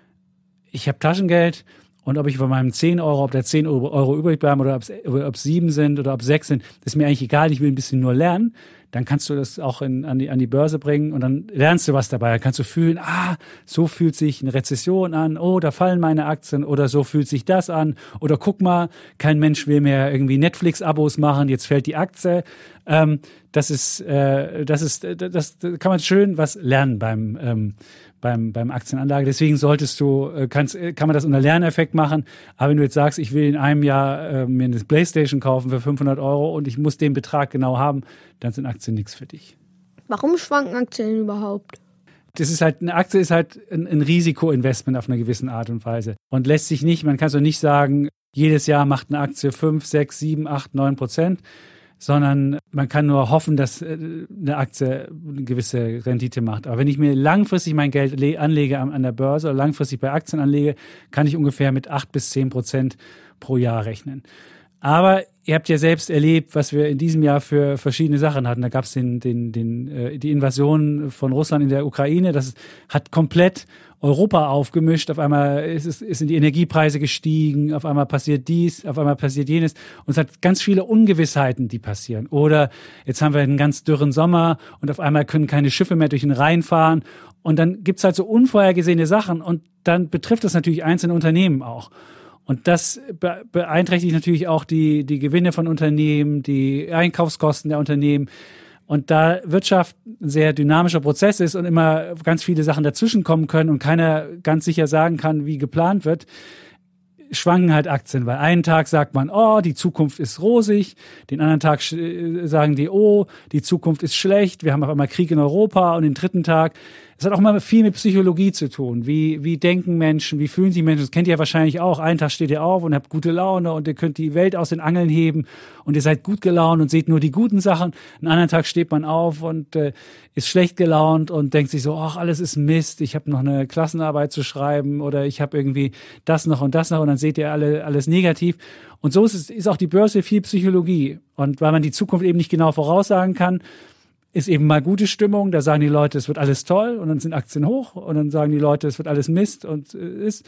ich habe Taschengeld, und ob ich von meinem zehn Euro, ob da zehn Euro übrig bleiben oder ob es sieben sind oder ob es sechs sind, ist mir eigentlich egal, ich will ein bisschen nur lernen. Dann kannst du das auch in, an, die, an die Börse bringen und dann lernst du was dabei. Dann kannst du fühlen, ah, so fühlt sich eine Rezession an, oh, da fallen meine Aktien oder so fühlt sich das an. Oder guck mal, kein Mensch will mehr irgendwie Netflix-Abos machen, jetzt fällt die Aktie. Ähm, das ist, äh, das ist, das, das kann man schön was lernen beim, ähm, beim, beim Aktienanlage. Deswegen solltest du, kannst, kann man das unter Lerneffekt machen. Aber wenn du jetzt sagst, ich will in einem Jahr äh, mir eine Playstation kaufen für fünfhundert Euro und ich muss den Betrag genau haben, dann sind Aktien nichts für dich. Warum schwanken Aktien überhaupt? Das ist halt, eine Aktie ist halt ein, ein Risikoinvestment auf eine gewisse Art und Weise. Und lässt sich nicht, man kann so nicht sagen, jedes Jahr macht eine Aktie fünf, sechs, sieben, acht, neun Prozent, sondern man kann nur hoffen, dass eine Aktie eine gewisse Rendite macht. Aber wenn ich mir langfristig mein Geld anlege an der Börse oder langfristig bei Aktien anlege, kann ich ungefähr mit acht bis zehn Prozent pro Jahr rechnen. Aber ihr habt ja selbst erlebt, was wir in diesem Jahr für verschiedene Sachen hatten. Da gab es den, den, den, äh, die Invasion von Russland in der Ukraine. Das hat komplett Europa aufgemischt. Auf einmal ist, es, ist sind die Energiepreise gestiegen. Auf einmal passiert dies, auf einmal passiert jenes. Und es hat ganz viele Ungewissheiten, die passieren. Oder jetzt haben wir einen ganz dürren Sommer und auf einmal können keine Schiffe mehr durch den Rhein fahren. Und dann gibt's halt so unvorhergesehene Sachen. Und dann betrifft das natürlich einzelne Unternehmen auch. Und das beeinträchtigt natürlich auch die, die Gewinne von Unternehmen, die Einkaufskosten der Unternehmen. Und da Wirtschaft ein sehr dynamischer Prozess ist und immer ganz viele Sachen dazwischenkommen können und keiner ganz sicher sagen kann, wie geplant wird, schwanken halt Aktien. Weil einen Tag sagt man, oh, die Zukunft ist rosig. Den anderen Tag sagen die, oh, die Zukunft ist schlecht. Wir haben auf einmal Krieg in Europa. Und den dritten Tag, es hat auch mal viel mit Psychologie zu tun. Wie, wie denken Menschen, wie fühlen sich Menschen? Das kennt ihr wahrscheinlich auch. Einen Tag steht ihr auf und habt gute Laune und ihr könnt die Welt aus den Angeln heben und ihr seid gut gelaunt und seht nur die guten Sachen. Einen anderen Tag steht man auf und äh, ist schlecht gelaunt und denkt sich so, ach, alles ist Mist. Ich habe noch eine Klassenarbeit zu schreiben oder ich habe irgendwie das noch und das noch und dann seht ihr alle alles negativ. Und so ist es, ist auch die Börse viel Psychologie. Und weil man die Zukunft eben nicht genau voraussagen kann, ist eben mal gute Stimmung, da sagen die Leute, es wird alles toll und dann sind Aktien hoch und dann sagen die Leute, es wird alles Mist und ist.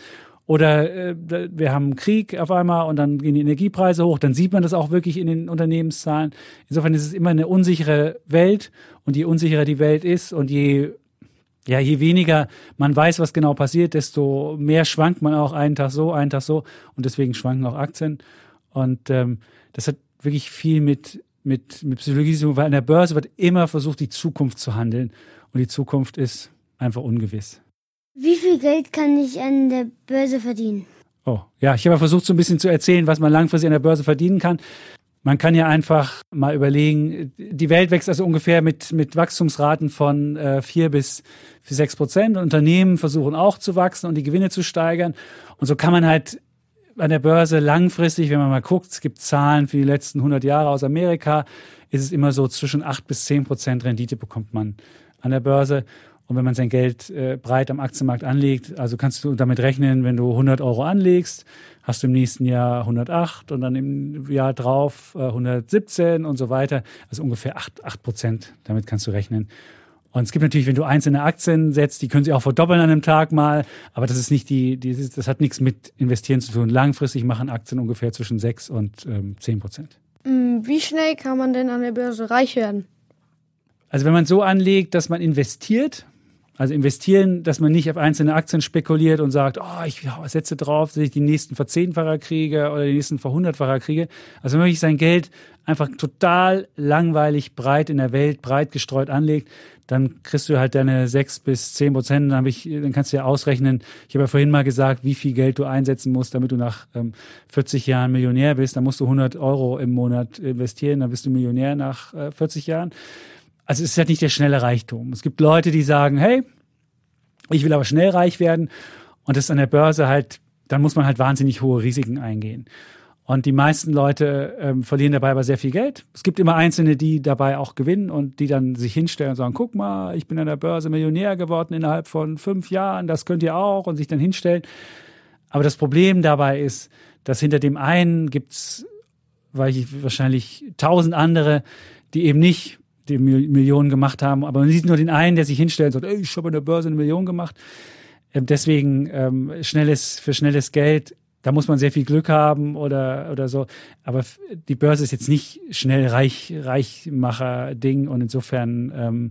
Oder äh, wir haben Krieg auf einmal und dann gehen die Energiepreise hoch. Dann sieht man das auch wirklich in den Unternehmenszahlen. Insofern ist es immer eine unsichere Welt. Und je unsicherer die Welt ist und je, ja, je weniger man weiß, was genau passiert, desto mehr schwankt man auch einen Tag so, einen Tag so. Und deswegen schwanken auch Aktien. Und ähm, das hat wirklich viel mit, mit, mit Psychologie zu tun, weil an der Börse wird immer versucht, die Zukunft zu handeln. Und die Zukunft ist einfach ungewiss. Wie viel Geld kann ich an der Börse verdienen? Oh, ja, ich habe versucht, so ein bisschen zu erzählen, was man langfristig an der Börse verdienen kann. Man kann ja einfach mal überlegen, die Welt wächst also ungefähr mit, mit Wachstumsraten von äh, vier bis sechs Prozent. Unternehmen versuchen auch zu wachsen und die Gewinne zu steigern. Und so kann man halt an der Börse langfristig, wenn man mal guckt, es gibt Zahlen für die letzten hundert Jahre aus Amerika, ist es immer so zwischen acht bis zehn Prozent Rendite bekommt man an der Börse. Und wenn man sein Geld äh, breit am Aktienmarkt anlegt, also kannst du damit rechnen, wenn du hundert Euro anlegst, hast du im nächsten Jahr hundertacht und dann im Jahr drauf äh, hundertsiebzehn und so weiter. Also ungefähr acht Prozent, damit kannst du rechnen. Und es gibt natürlich, wenn du einzelne Aktien setzt, die können sich auch verdoppeln an einem Tag mal, aber das ist nicht die, die das hat nichts mit Investieren zu tun. Langfristig machen Aktien ungefähr zwischen sechs und ähm, zehn Prozent. Wie schnell kann man denn an der Börse reich werden? Also wenn man so anlegt, dass man investiert, also investieren, dass man nicht auf einzelne Aktien spekuliert und sagt, oh, ich setze drauf, dass ich die nächsten Verzehnfacher kriege oder die nächsten Verhundertfacher kriege. Also wenn man wirklich sein Geld einfach total langweilig breit in der Welt, breit gestreut anlegt, dann kriegst du halt deine sechs bis zehn Prozent. Dann, hab ich, dann kannst du ja ausrechnen, ich habe ja vorhin mal gesagt, wie viel Geld du einsetzen musst, damit du nach ähm, vierzig Jahren Millionär bist. Dann musst du hundert Euro im Monat investieren, dann bist du Millionär nach äh, vierzig Jahren. Also es ist halt nicht der schnelle Reichtum. Es gibt Leute, die sagen, hey, ich will aber schnell reich werden. Und das ist an der Börse halt, dann muss man halt wahnsinnig hohe Risiken eingehen. Und die meisten Leute ähm, verlieren dabei aber sehr viel Geld. Es gibt immer Einzelne, die dabei auch gewinnen und die dann sich hinstellen und sagen, guck mal, ich bin an der Börse Millionär geworden innerhalb von fünf Jahren, das könnt ihr auch, und sich dann hinstellen. Aber das Problem dabei ist, dass hinter dem einen gibt's, weil ich wahrscheinlich tausend andere, die eben nicht die Millionen gemacht haben, aber man sieht nur den einen, der sich hinstellt und sagt, ey, ich habe an der Börse eine Million gemacht. Ähm, deswegen ähm, schnelles für schnelles Geld, da muss man sehr viel Glück haben oder oder so. Aber die Börse ist jetzt nicht schnell reich Reichmacher-Ding und insofern ähm,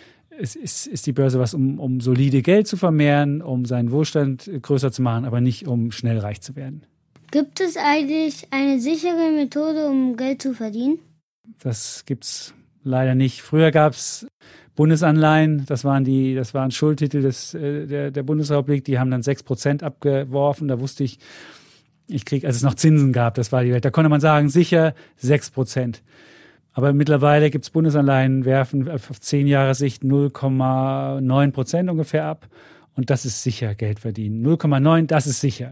es ist, ist die Börse was, um, um solide Geld zu vermehren, um seinen Wohlstand größer zu machen, aber nicht um schnell reich zu werden. Gibt es eigentlich eine sichere Methode, um Geld zu verdienen? Das gibt's leider nicht. Früher gab's Bundesanleihen, das waren die, das waren Schuldtitel des, äh, der, der Bundesrepublik, die haben dann sechs Prozent abgeworfen. Da wusste ich, ich krieg, als es noch Zinsen gab, das war die Welt, da konnte man sagen, sicher sechs Prozent. Aber mittlerweile gibt's Bundesanleihen, werfen auf zehn Jahre Sicht null Komma neun Prozent ungefähr ab. Und das ist sicher Geld verdienen. null Komma neun, das ist sicher.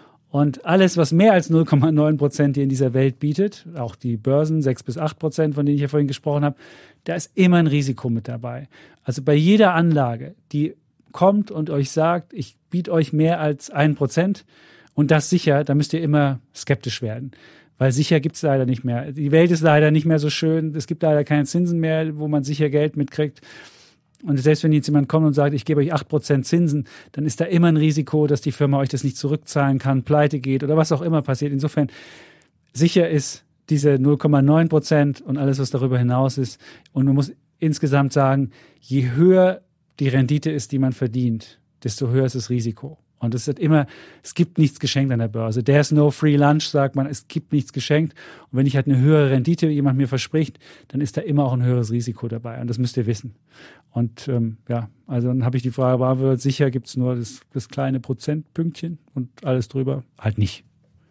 Und alles, was mehr als null Komma neun Prozent hier in dieser Welt bietet, auch die Börsen, sechs bis acht Prozent, von denen ich ja vorhin gesprochen habe, da ist immer ein Risiko mit dabei. Also bei jeder Anlage, die kommt und euch sagt, ich biete euch mehr als ein Prozent und das sicher, da müsst ihr immer skeptisch werden. Weil sicher gibt's leider nicht mehr. Die Welt ist leider nicht mehr so schön. Es gibt leider keine Zinsen mehr, wo man sicher Geld mitkriegt. Und selbst wenn jetzt jemand kommt und sagt, ich gebe euch acht Prozent Zinsen, dann ist da immer ein Risiko, dass die Firma euch das nicht zurückzahlen kann, pleite geht oder was auch immer passiert. Insofern sicher ist diese null Komma neun Prozent und alles, was darüber hinaus ist. Und man muss insgesamt sagen, je höher die Rendite ist, die man verdient, desto höher ist das Risiko. Und es ist immer, es gibt nichts geschenkt an der Börse. There's no free lunch, sagt man, es gibt nichts geschenkt. Und wenn ich halt eine höhere Rendite jemand mir verspricht, dann ist da immer auch ein höheres Risiko dabei. Und das müsst ihr wissen. Und ähm, ja, also dann habe ich die Frage beantwortet, sicher gibt's nur das, das kleine Prozentpünktchen und alles drüber halt nicht.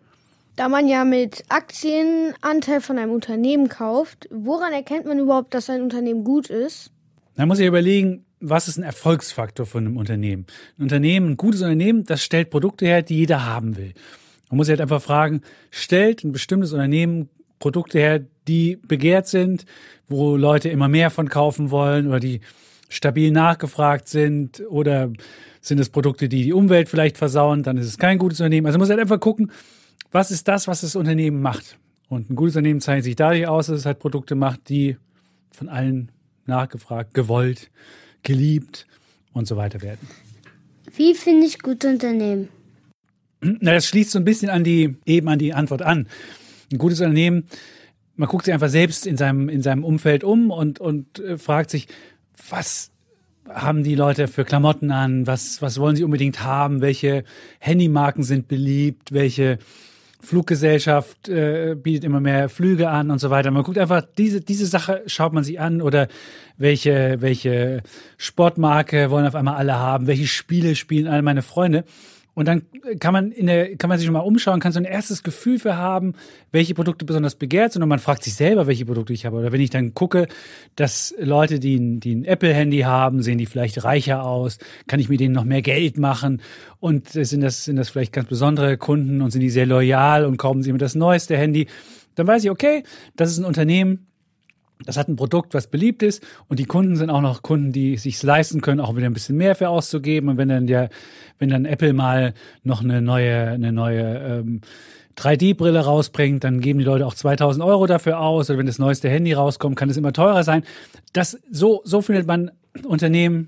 Da man ja mit Aktienanteil von einem Unternehmen kauft, woran erkennt man überhaupt, dass ein Unternehmen gut ist? Da muss ich überlegen, was ist ein Erfolgsfaktor von einem Unternehmen? Ein Unternehmen, ein gutes Unternehmen, das stellt Produkte her, die jeder haben will. Man muss sich halt einfach fragen, stellt ein bestimmtes Unternehmen Produkte her, die begehrt sind, wo Leute immer mehr von kaufen wollen oder die stabil nachgefragt sind, oder sind es Produkte, die die Umwelt vielleicht versauen, dann ist es kein gutes Unternehmen. Also man muss halt einfach gucken, was ist das, was das Unternehmen macht? Und ein gutes Unternehmen zeichnet sich dadurch aus, dass es halt Produkte macht, die von allen nachgefragt, gewollt, geliebt und so weiter werden. Wie finde ich gute Unternehmen? Na, das schließt so ein bisschen an die, eben an die Antwort an. Ein gutes Unternehmen, man guckt sich einfach selbst in seinem, in seinem Umfeld um und, und äh, fragt sich, was haben die Leute für Klamotten an? Was, was wollen sie unbedingt haben? Welche Handymarken sind beliebt? Welche Fluggesellschaft äh, bietet immer mehr Flüge an und so weiter. Man guckt einfach, diese, diese Sache schaut man sich an oder welche, welche Sportmarke wollen auf einmal alle haben? Welche Spiele spielen alle meine Freunde? Und dann kann man in der, kann man sich schon mal umschauen, kann so ein erstes Gefühl für haben, welche Produkte besonders begehrt sind. Und man fragt sich selber, welche Produkte ich habe. Oder wenn ich dann gucke, dass Leute, die ein, die ein Apple-Handy haben, sehen die vielleicht reicher aus. Kann ich mit denen noch mehr Geld machen? Und sind das, sind das vielleicht ganz besondere Kunden und sind die sehr loyal und kaufen sie immer das neueste Handy? Dann weiß ich, okay, das ist ein Unternehmen, das hat ein Produkt, was beliebt ist, und die Kunden sind auch noch Kunden, die es sich leisten können, auch wieder ein bisschen mehr für auszugeben. Und wenn dann der, wenn dann Apple mal noch eine neue, eine neue ähm, drei D Brille rausbringt, dann geben die Leute auch zweitausend Euro dafür aus. Oder wenn das neueste Handy rauskommt, kann es immer teurer sein. Das so so findet man Unternehmen,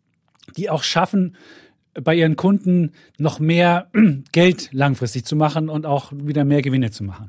die auch schaffen, bei ihren Kunden noch mehr Geld langfristig zu machen und auch wieder mehr Gewinne zu machen.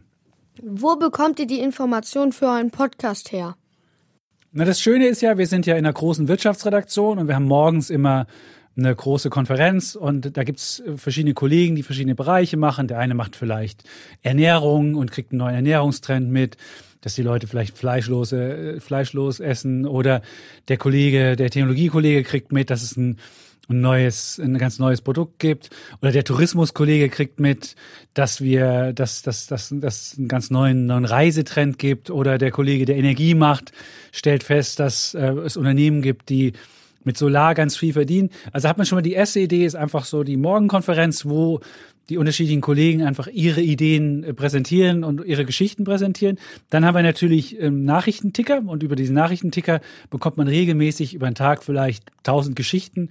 Wo bekommt ihr die Informationen für euren Podcast her? Na, das Schöne ist ja, wir sind ja in einer großen Wirtschaftsredaktion und wir haben morgens immer eine große Konferenz und da gibt's verschiedene Kollegen, die verschiedene Bereiche machen. Der eine macht vielleicht Ernährung und kriegt einen neuen Ernährungstrend mit, dass die Leute vielleicht fleischlose, fleischlos essen, oder der Kollege, der Technologiekollege kriegt mit, dass es ein ein neues, ein ganz neues Produkt gibt, oder der Tourismuskollege kriegt mit, dass wir, dass, dass, dass, dass einen ganz neuen, neuen Reisetrend gibt, oder der Kollege, der Energie macht, stellt fest, dass äh, es Unternehmen gibt, die mit Solar ganz viel verdienen. Also hat man schon mal die erste Idee, ist einfach so die Morgenkonferenz, wo die unterschiedlichen Kollegen einfach ihre Ideen präsentieren und ihre Geschichten präsentieren. Dann haben wir natürlich ähm, Nachrichtenticker, und über diesen Nachrichtenticker bekommt man regelmäßig über den Tag vielleicht tausend Geschichten,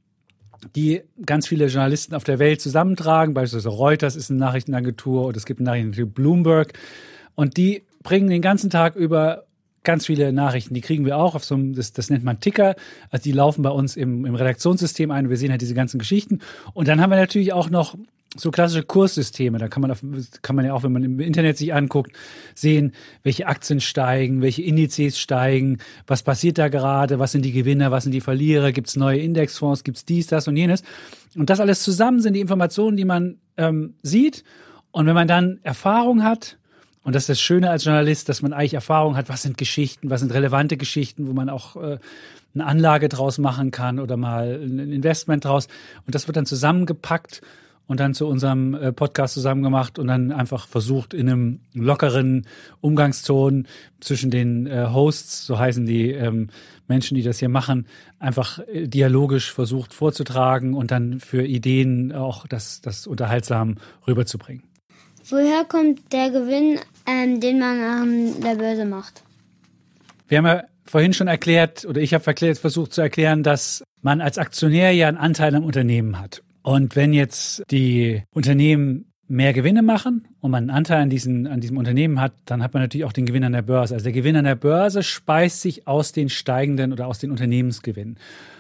die ganz viele Journalisten auf der Welt zusammentragen. Beispielsweise Reuters ist eine Nachrichtenagentur oder es gibt eine Nachrichtenagentur Bloomberg. Und die bringen den ganzen Tag über ganz viele Nachrichten. Die kriegen wir auch auf so einem, das, das nennt man Ticker. Also die laufen bei uns im, im Redaktionssystem ein. Wir sehen halt diese ganzen Geschichten. Und dann haben wir natürlich auch noch so klassische Kurssysteme. Da kann man auf, kann man ja auch, wenn man im Internet sich anguckt, sehen, welche Aktien steigen, welche Indizes steigen, was passiert da gerade, was sind die Gewinner, was sind die Verlierer, gibt es neue Indexfonds, gibt es dies, das und jenes. Und das alles zusammen sind die Informationen, die man ähm, sieht. Und wenn man dann Erfahrung hat, und das ist das Schöne als Journalist, dass man eigentlich Erfahrung hat, was sind Geschichten, was sind relevante Geschichten, wo man auch äh, eine Anlage draus machen kann oder mal ein Investment draus. Und das wird dann zusammengepackt und dann zu unserem äh, Podcast zusammen gemacht und dann einfach versucht, in einem lockeren Umgangston zwischen den äh, Hosts, so heißen die ähm, Menschen, die das hier machen, einfach äh, dialogisch versucht vorzutragen und dann für Ideen auch das, das unterhaltsam rüberzubringen. Woher kommt der Gewinn, ähm, den man an der Börse macht? Wir haben ja vorhin schon erklärt, oder ich habe verklärt, versucht zu erklären, dass man als Aktionär ja einen Anteil am Unternehmen hat. Und wenn jetzt die Unternehmen mehr Gewinne machen und man einen Anteil an, diesen, an diesem Unternehmen hat, dann hat man natürlich auch den Gewinn an der Börse. Also der Gewinn an der Börse speist sich aus den steigenden oder aus den Unternehmensgewinnen.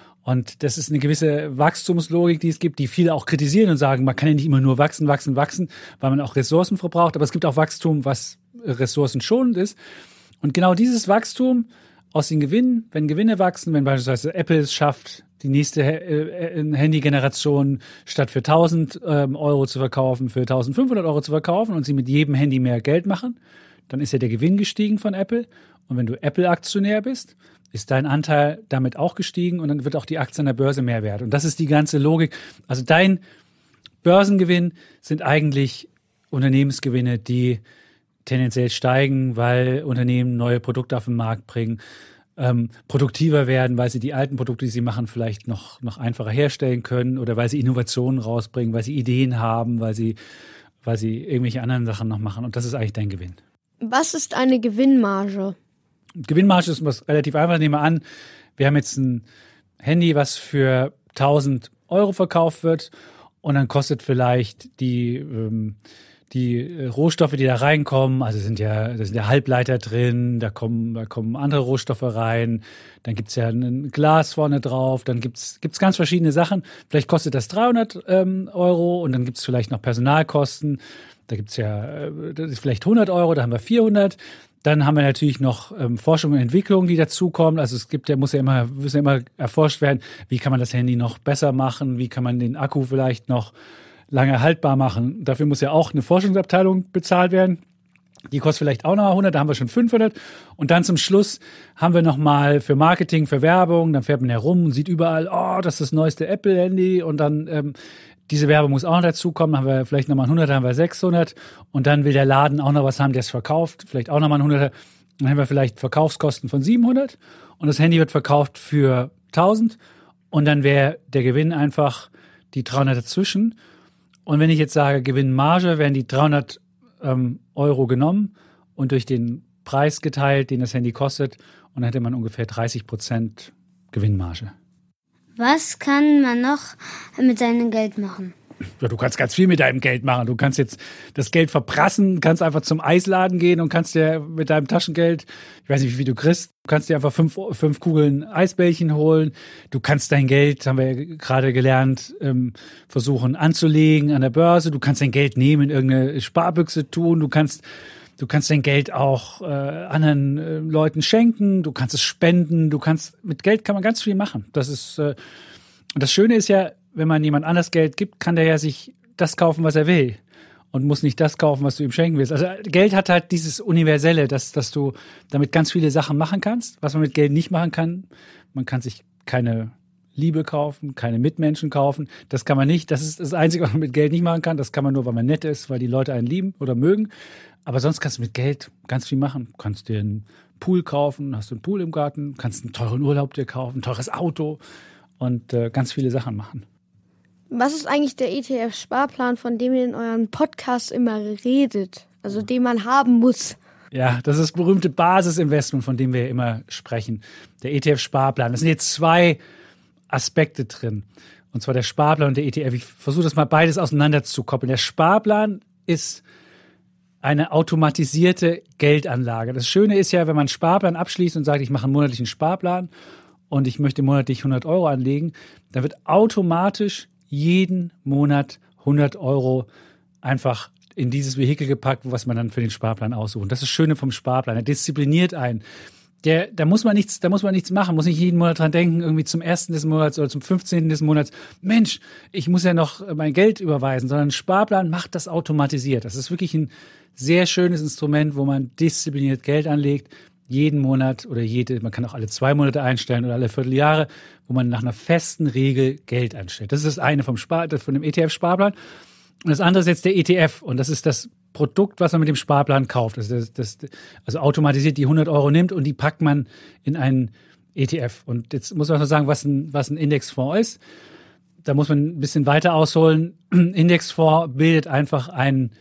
Und das ist eine gewisse Wachstumslogik, die es gibt, die viele auch kritisieren und sagen, man kann ja nicht immer nur wachsen, wachsen, wachsen, weil man auch Ressourcen verbraucht. Aber es gibt auch Wachstum, was ressourcenschonend ist. Und genau dieses Wachstum aus den Gewinnen, wenn Gewinne wachsen, wenn beispielsweise Apple es schafft, die nächste äh, Handy-Generation statt für tausend ähm, Euro zu verkaufen, für eintausendfünfhundert Euro zu verkaufen und sie mit jedem Handy mehr Geld machen, dann ist ja der Gewinn gestiegen von Apple. Und wenn du Apple-Aktionär bist, ist dein Anteil damit auch gestiegen und dann wird auch die Aktie an der Börse mehr wert. Und das ist die ganze Logik. Also dein Börsengewinn sind eigentlich Unternehmensgewinne, die tendenziell steigen, weil Unternehmen neue Produkte auf den Markt bringen, ähm, produktiver werden, weil sie die alten Produkte, die sie machen, vielleicht noch, noch einfacher herstellen können oder weil sie Innovationen rausbringen, weil sie Ideen haben, weil sie, weil sie irgendwelche anderen Sachen noch machen. Und das ist eigentlich dein Gewinn. Was ist eine Gewinnmarge? Gewinnmarge ist was relativ einfach. Nehmen wir an, wir haben jetzt ein Handy, was für tausend Euro verkauft wird und dann kostet vielleicht die, ähm, die äh, Rohstoffe, die da reinkommen, also sind ja, da sind ja Halbleiter drin, da kommen, da kommen andere Rohstoffe rein, dann gibt's ja ein Glas vorne drauf, dann gibt's gibt's ganz verschiedene Sachen. Vielleicht kostet das dreihundert ähm, Euro und dann gibt's vielleicht noch Personalkosten. Da gibt's ja, äh, das ist vielleicht hundert Euro, da haben wir vierhundert. Dann haben wir natürlich noch ähm, Forschung und Entwicklung, die dazukommen. Also es gibt ja, muss ja immer, muss ja immer erforscht werden, wie kann man das Handy noch besser machen, wie kann man den Akku vielleicht noch lange haltbar machen. Dafür muss ja auch eine Forschungsabteilung bezahlt werden. Die kostet vielleicht auch noch hundert, da haben wir schon fünfhundert. Und dann zum Schluss haben wir nochmal für Marketing, für Werbung, dann fährt man herum und sieht überall, oh, das ist das neueste Apple-Handy. Und dann ähm, diese Werbung muss auch noch dazukommen, dann haben wir vielleicht nochmal hundert, dann haben wir sechshundert. Und dann will der Laden auch noch was haben, der es verkauft, vielleicht auch nochmal ein hunderter. Dann haben wir vielleicht Verkaufskosten von siebenhundert und das Handy wird verkauft für tausend. Und dann wäre der Gewinn einfach die dreihundert dazwischen. Und wenn ich jetzt sage Gewinnmarge, werden die dreihundert ähm, Euro genommen und durch den Preis geteilt, den das Handy kostet. Und dann hätte man ungefähr dreißig Prozent Gewinnmarge. Was kann man noch mit seinem Geld machen? Ja, du kannst ganz viel mit deinem Geld machen. Du kannst jetzt das Geld verprassen, kannst einfach zum Eisladen gehen und kannst dir mit deinem Taschengeld, ich weiß nicht, wie viel du kriegst, kannst dir einfach fünf, fünf Kugeln Eisbällchen holen. Du kannst dein Geld, haben wir ja gerade gelernt, ähm, versuchen anzulegen an der Börse. Du kannst dein Geld nehmen, in irgendeine Sparbüchse tun. Du kannst Du kannst dein Geld auch äh, anderen äh, Leuten schenken. Du kannst es spenden. Du kannst, mit Geld kann man ganz viel machen. Das ist, äh, das Schöne ist ja, wenn man jemand anders Geld gibt, kann der ja sich das kaufen, was er will und muss nicht das kaufen, was du ihm schenken willst. Also Geld hat halt dieses Universelle, dass, dass du damit ganz viele Sachen machen kannst, was man mit Geld nicht machen kann. Man kann sich keine Liebe kaufen, keine Mitmenschen kaufen. Das kann man nicht. Das ist das Einzige, was man mit Geld nicht machen kann. Das kann man nur, weil man nett ist, weil die Leute einen lieben oder mögen. Aber sonst kannst du mit Geld ganz viel machen. Du kannst dir einen Pool kaufen, hast du einen Pool im Garten, kannst einen teuren Urlaub dir kaufen, ein teures Auto und äh, ganz viele Sachen machen. Was ist eigentlich der E T F-Sparplan, von dem ihr in euren Podcasts immer redet? Also den man haben muss? Ja, das ist das berühmte Basisinvestment, von dem wir immer sprechen. Der E T F-Sparplan. Das sind jetzt zwei Aspekte drin. Und zwar der Sparplan und der E T F. Ich versuche das mal beides auseinander zu koppeln. Der Sparplan ist eine automatisierte Geldanlage. Das Schöne ist ja, wenn man einen Sparplan abschließt und sagt, ich mache einen monatlichen Sparplan und ich möchte monatlich hundert Euro anlegen, dann wird automatisch jeden Monat hundert Euro einfach in dieses Vehikel gepackt, was man dann für den Sparplan aussucht. Und das ist das Schöne vom Sparplan. Er diszipliniert einen. Der, da muss man nichts, da muss man nichts machen, muss nicht jeden Monat dran denken, irgendwie zum ersten des Monats oder zum fünfzehnten des Monats. Mensch, ich muss ja noch mein Geld überweisen, sondern ein Sparplan macht das automatisiert. Das ist wirklich ein sehr schönes Instrument, wo man diszipliniert Geld anlegt, jeden Monat oder jede, man kann auch alle zwei Monate einstellen oder alle Vierteljahre, wo man nach einer festen Regel Geld einstellt. Das ist das eine vom Spar, das von dem E T F-Sparplan. Und das andere ist jetzt der E T F und das ist das Produkt, was man mit dem Sparplan kauft. Das, das, das, also automatisiert die hundert Euro nimmt und die packt man in einen E T F. Und jetzt muss man noch sagen, was ein, was ein Indexfonds ist. Da muss man ein bisschen weiter ausholen. Ein Indexfonds bildet einfach einen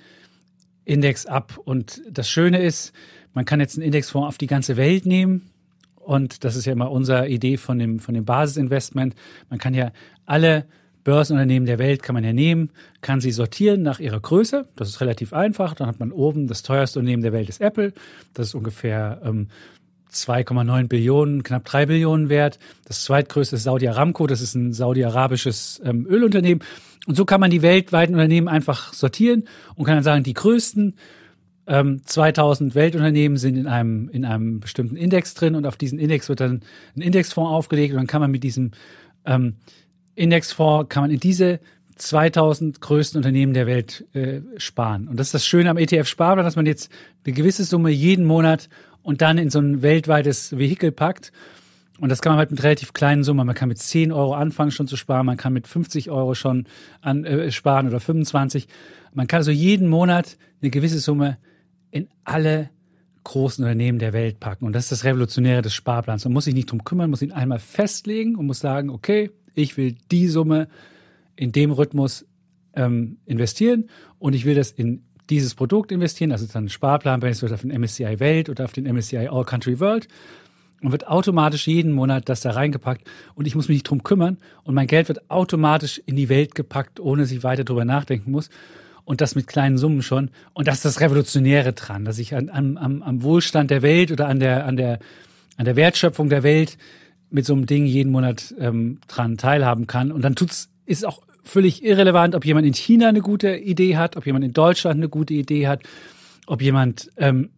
Index ab. Und das Schöne ist, man kann jetzt einen Indexfonds auf die ganze Welt nehmen. Und das ist ja immer unsere Idee von dem, von dem Basisinvestment. Man kann ja alle Börsenunternehmen der Welt kann man ja nehmen, kann sie sortieren nach ihrer Größe. Das ist relativ einfach. Dann hat man oben das teuerste Unternehmen der Welt ist Apple. Das ist ungefähr ähm, zwei Komma neun Billionen, knapp drei Billionen wert. Das zweitgrößte ist Saudi Aramco. Das ist ein saudi-arabisches ähm, Ölunternehmen. Und so kann man die weltweiten Unternehmen einfach sortieren und kann dann sagen, die größten ähm, zweitausend Weltunternehmen sind in einem, in einem bestimmten Index drin und auf diesen Index wird dann ein Indexfonds aufgelegt und dann kann man mit diesem ähm, Indexfonds kann man in diese zweitausend größten Unternehmen der Welt äh, sparen. Und das ist das Schöne am E T F-Sparplan, dass man jetzt eine gewisse Summe jeden Monat und dann in so ein weltweites Vehikel packt. Und das kann man halt mit relativ kleinen Summen. Man kann mit zehn Euro anfangen schon zu sparen, man kann mit fünfzig Euro schon an, äh, sparen oder fünfundzwanzig. Man kann also jeden Monat eine gewisse Summe in alle großen Unternehmen der Welt packen. Und das ist das Revolutionäre des Sparplans. Man muss sich nicht drum kümmern, muss ihn einmal festlegen und muss sagen, okay, ich will die Summe in dem Rhythmus ähm, investieren und ich will das in dieses Produkt investieren, also dann ein Sparplan, wenn es wird auf den M S C I Welt oder auf den M S C I All Country World und wird automatisch jeden Monat das da reingepackt und ich muss mich nicht drum kümmern und mein Geld wird automatisch in die Welt gepackt, ohne dass ich weiter drüber nachdenken muss. und das mit kleinen Summen schon. Und das ist das Revolutionäre dran, dass ich an, am, am Wohlstand der Welt oder an der, an der, an der Wertschöpfung der Welt mit so einem Ding jeden Monat ähm, dran teilhaben kann. Und dann tut's, ist auch völlig irrelevant, ob jemand in China eine gute Idee hat, ob jemand in Deutschland eine gute Idee hat, ob jemand ähm,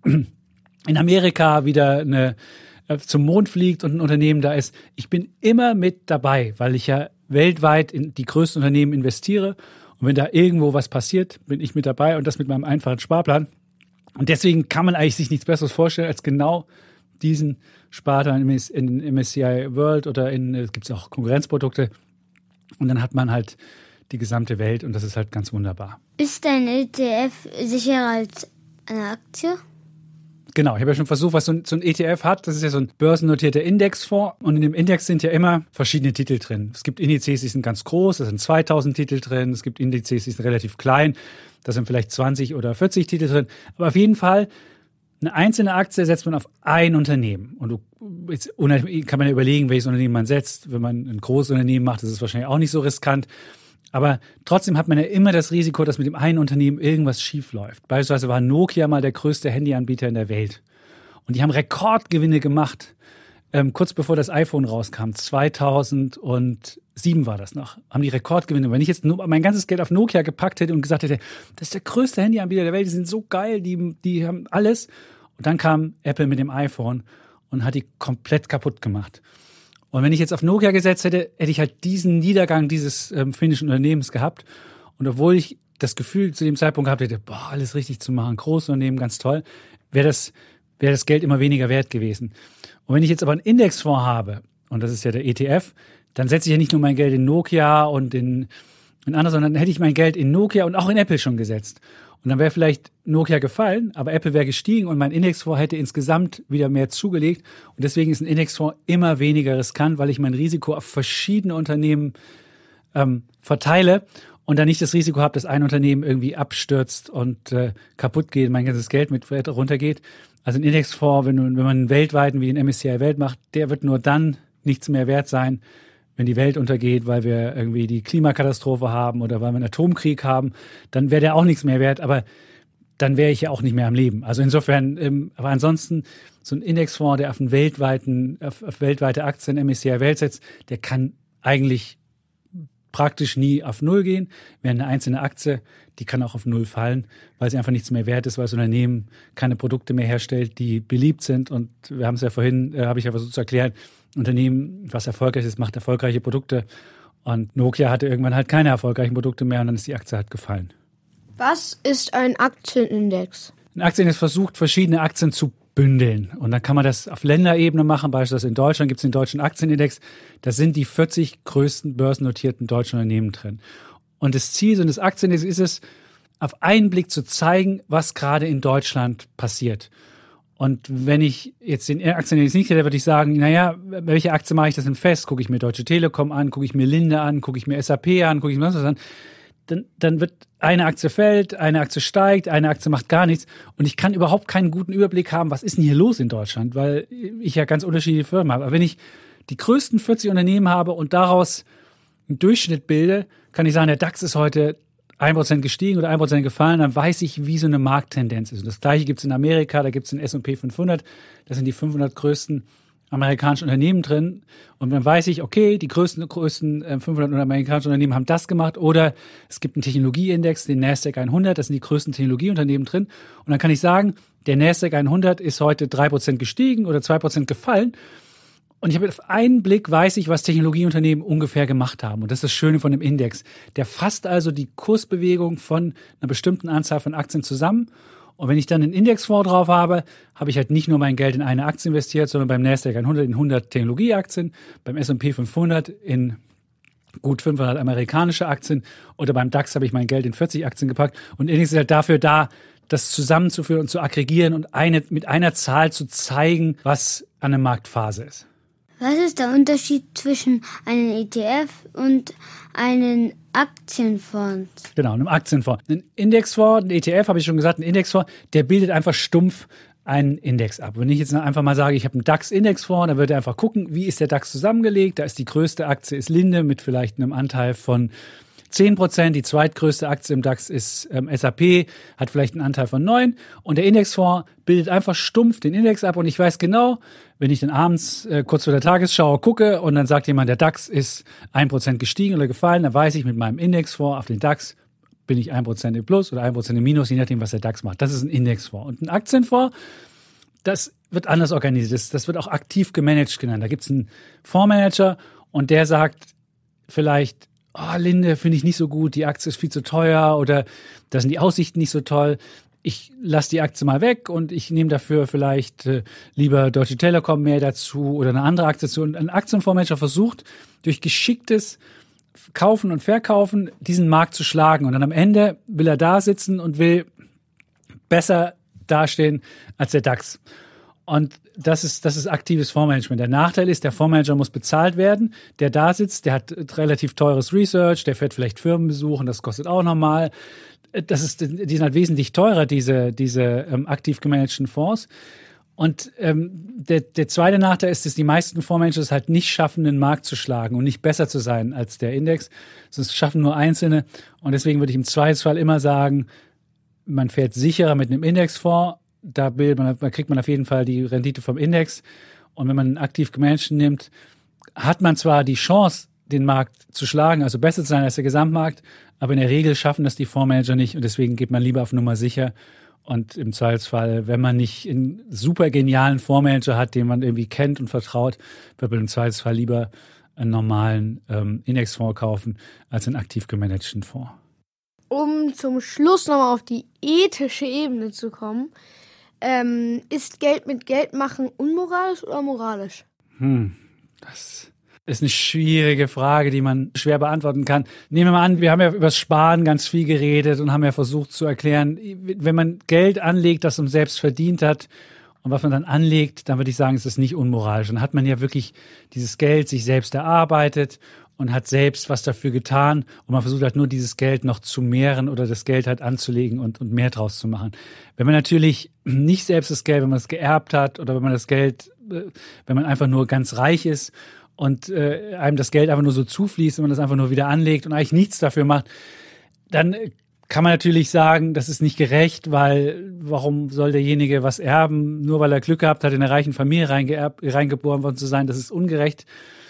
in Amerika wieder eine, äh, zum Mond fliegt und ein Unternehmen da ist. Ich bin immer mit dabei, weil ich ja weltweit in die größten Unternehmen investiere. Und wenn da irgendwo was passiert, bin ich mit dabei und das mit meinem einfachen Sparplan. Und deswegen kann man eigentlich sich nichts Besseres vorstellen, als genau diesen Sparplan in M S C I World oder in, es gibt auch Konkurrenzprodukte. Und dann hat man halt die gesamte Welt und das ist halt ganz wunderbar. Ist ein E T F sicherer als eine Aktie? Genau, ich habe ja schon versucht, was so ein, so ein E T F hat. Das ist ja so ein börsennotierter Indexfonds. Und in dem Index sind ja immer verschiedene Titel drin. Es gibt Indizes, die sind ganz groß, da sind zweitausend Titel drin. Es gibt Indizes, die sind relativ klein, da sind vielleicht zwanzig oder vierzig Titel drin. Aber auf jeden Fall, eine einzelne Aktie setzt man auf ein Unternehmen. Und du, jetzt kann man ja überlegen, welches Unternehmen man setzt. Wenn man ein großes Unternehmen macht, ist es wahrscheinlich auch nicht so riskant. Aber trotzdem hat man ja immer das Risiko, dass mit dem einen Unternehmen irgendwas schief läuft. Beispielsweise war Nokia mal der größte Handyanbieter in der Welt. Und die haben Rekordgewinne gemacht, ähm, kurz bevor das iPhone rauskam. zweitausendsieben war das noch. Haben die Rekordgewinne. Wenn ich jetzt nur mein ganzes Geld auf Nokia gepackt hätte und gesagt hätte, das ist der größte Handyanbieter der Welt, die sind so geil, die, die haben alles. Und dann kam Apple mit dem iPhone und hat die komplett kaputt gemacht. Und wenn ich jetzt auf Nokia gesetzt hätte, hätte ich halt diesen Niedergang dieses ähm, finnischen Unternehmens gehabt. Und obwohl ich das Gefühl zu dem Zeitpunkt gehabt hätte, boah, alles richtig zu machen, großes Unternehmen, ganz toll, wäre das, wäre das Geld immer weniger wert gewesen. Und wenn ich jetzt aber einen Indexfonds habe, und das ist ja der E T F, dann setze ich ja nicht nur mein Geld in Nokia und in, in andere, sondern dann hätte ich mein Geld in Nokia und auch in Apple schon gesetzt. Und dann wäre vielleicht Nokia gefallen, aber Apple wäre gestiegen und mein Indexfonds hätte insgesamt wieder mehr zugelegt. Und deswegen ist ein Indexfonds immer weniger riskant, weil ich mein Risiko auf verschiedene Unternehmen ähm, verteile und dann nicht das Risiko habe, dass ein Unternehmen irgendwie abstürzt und äh, kaputt geht, mein ganzes Geld mit runtergeht. Also ein Indexfonds, wenn, du, wenn man einen weltweiten wie den M S C I Welt macht, der wird nur dann nichts mehr wert sein, wenn die Welt untergeht, weil wir irgendwie die Klimakatastrophe haben oder weil wir einen Atomkrieg haben, dann wäre der auch nichts mehr wert, aber dann wäre ich ja auch nicht mehr am Leben. Also insofern, ähm, aber ansonsten so ein Indexfonds, der auf einen weltweiten, auf, auf weltweite Aktien M S C I Welt setzt, der kann eigentlich praktisch nie auf Null gehen. Während eine einzelne Aktie, die kann auch auf Null fallen, weil sie einfach nichts mehr wert ist, weil das Unternehmen keine Produkte mehr herstellt, die beliebt sind. Und wir haben es ja vorhin, äh, habe ich ja versucht zu erklären, Unternehmen, was erfolgreich ist, macht erfolgreiche Produkte. Und Nokia hatte irgendwann halt keine erfolgreichen Produkte mehr und dann ist die Aktie halt gefallen. Was ist ein Aktienindex? Ein Aktienindex versucht, verschiedene Aktien zu bündeln. Und dann kann man das auf Länderebene machen. Beispielsweise in Deutschland gibt es den Deutschen Aktienindex. Da sind die vierzig größten börsennotierten deutschen Unternehmen drin. Und das Ziel so eines Aktienindexes ist es, auf einen Blick zu zeigen, was gerade in Deutschland passiert. Und wenn ich jetzt den Aktienindex nicht hätte, würde ich sagen, naja, welche Aktie mache ich das denn fest? Gucke ich mir Deutsche Telekom an, gucke ich mir Linde an, gucke ich mir S A P an, gucke ich mir sonst was an. Dann, dann wird eine Aktie fällt, eine Aktie steigt, eine Aktie macht gar nichts. Und ich kann überhaupt keinen guten Überblick haben, was ist denn hier los in Deutschland, weil ich ja ganz unterschiedliche Firmen habe. Aber wenn ich die größten vierzig Unternehmen habe und daraus einen Durchschnitt bilde, kann ich sagen, der DAX ist heute ein Prozent gestiegen oder ein Prozent gefallen, dann weiß ich, wie so eine Markttendenz ist. Und das Gleiche gibt es in Amerika, da gibt es den S und P fünfhundert, das sind die fünfhundert größten amerikanischen Unternehmen drin. Und dann weiß ich, okay, die größten, größten fünfhundert amerikanischen Unternehmen haben das gemacht. Oder es gibt einen Technologieindex, den Nasdaq hundert, das sind die größten Technologieunternehmen drin. Und dann kann ich sagen, der Nasdaq hundert ist heute drei Prozent gestiegen oder zwei Prozent gefallen. Und ich habe auf einen Blick, weiß ich, was Technologieunternehmen ungefähr gemacht haben. Und das ist das Schöne von dem Index. Der fasst also die Kursbewegung von einer bestimmten Anzahl von Aktien zusammen. Und wenn ich dann einen Indexfonds drauf habe, habe ich halt nicht nur mein Geld in eine Aktie investiert, sondern beim Nasdaq hundert in hundert Technologieaktien, beim S und P fünfhundert in gut fünfhundert amerikanische Aktien oder beim DAX habe ich mein Geld in vierzig Aktien gepackt. Und Index ist halt dafür da, das zusammenzuführen und zu aggregieren und eine, mit einer Zahl zu zeigen, was an der Marktphase ist. Was ist der Unterschied zwischen einem E T F und einem Aktienfonds? Genau, einem Aktienfonds. Ein Indexfonds, ein E T F, habe ich schon gesagt, ein Indexfonds, der bildet einfach stumpf einen Index ab. Wenn ich jetzt einfach mal sage, ich habe einen DAX-Indexfonds, dann wird er einfach gucken, wie ist der DAX zusammengelegt. Da ist die größte Aktie, ist Linde mit vielleicht einem Anteil von zehn Prozent, die zweitgrößte Aktie im DAX ist ähm, S A P, hat vielleicht einen Anteil von neun und der Indexfonds bildet einfach stumpf den Index ab und ich weiß genau, wenn ich dann abends äh, kurz vor der Tagesschau gucke und dann sagt jemand, der DAX ist ein Prozent gestiegen oder gefallen, dann weiß ich, mit meinem Indexfonds auf den DAX bin ich ein Prozent im Plus oder ein Prozent im Minus, je nachdem, was der DAX macht. Das ist ein Indexfonds. Und ein Aktienfonds, das wird anders organisiert. Das, das wird auch aktiv gemanagt genannt. Da gibt es einen Fondsmanager und der sagt vielleicht, oh, Linde, finde ich nicht so gut, die Aktie ist viel zu teuer oder da sind die Aussichten nicht so toll. Ich lasse die Aktie mal weg und ich nehme dafür vielleicht äh, lieber Deutsche Telekom mehr dazu oder eine andere Aktie dazu. Und ein Aktienfondsmanager versucht, durch geschicktes Kaufen und Verkaufen diesen Markt zu schlagen. Und dann am Ende will er da sitzen und will besser dastehen als der DAX. Und das ist, das ist aktives Fondsmanagement. Der Nachteil ist, der Fondsmanager muss bezahlt werden. Der da sitzt, der hat relativ teures Research, der fährt vielleicht Firmen besuchen, das kostet auch nochmal. Das ist, die sind halt wesentlich teurer, diese, diese ähm, aktiv gemanagten Fonds. Und ähm, der, der zweite Nachteil ist, dass die meisten Fondsmanager es halt nicht schaffen, den Markt zu schlagen und nicht besser zu sein als der Index. Sonst schaffen nur Einzelne. Und deswegen würde ich im Zweifelsfall immer sagen, man fährt sicherer mit einem Indexfonds. Da bildet man, da kriegt man auf jeden Fall die Rendite vom Index. Und wenn man einen aktiv gemanagten nimmt, hat man zwar die Chance, den Markt zu schlagen, also besser zu sein als der Gesamtmarkt, aber in der Regel schaffen das die Fondsmanager nicht und deswegen geht man lieber auf Nummer sicher. Und im Zweifelsfall, wenn man nicht einen super genialen Fondsmanager hat, den man irgendwie kennt und vertraut, wird man im Zweifelsfall lieber einen normalen ähm, Indexfonds kaufen als einen aktiv gemanagten Fonds. Um zum Schluss nochmal auf die ethische Ebene zu kommen, ähm, ist Geld mit Geld machen unmoralisch oder moralisch? Hm, das ist eine schwierige Frage, die man schwer beantworten kann. Nehmen wir mal an, wir haben ja über das Sparen ganz viel geredet und haben ja versucht zu erklären, wenn man Geld anlegt, das man selbst verdient hat und was man dann anlegt, dann würde ich sagen, ist das nicht unmoralisch. Dann hat man ja wirklich dieses Geld sich selbst erarbeitet und hat selbst was dafür getan und man versucht halt nur dieses Geld noch zu mehren oder das Geld halt anzulegen und, und mehr draus zu machen. Wenn man natürlich nicht selbst das Geld, wenn man es geerbt hat oder wenn man das Geld, wenn man einfach nur ganz reich ist und äh, einem das Geld einfach nur so zufließt und man das einfach nur wieder anlegt und eigentlich nichts dafür macht, dann kann man natürlich sagen, das ist nicht gerecht, weil warum soll derjenige was erben, nur weil er Glück gehabt hat, in einer reichen Familie reingeerbt, reingeboren worden zu sein, das ist ungerecht.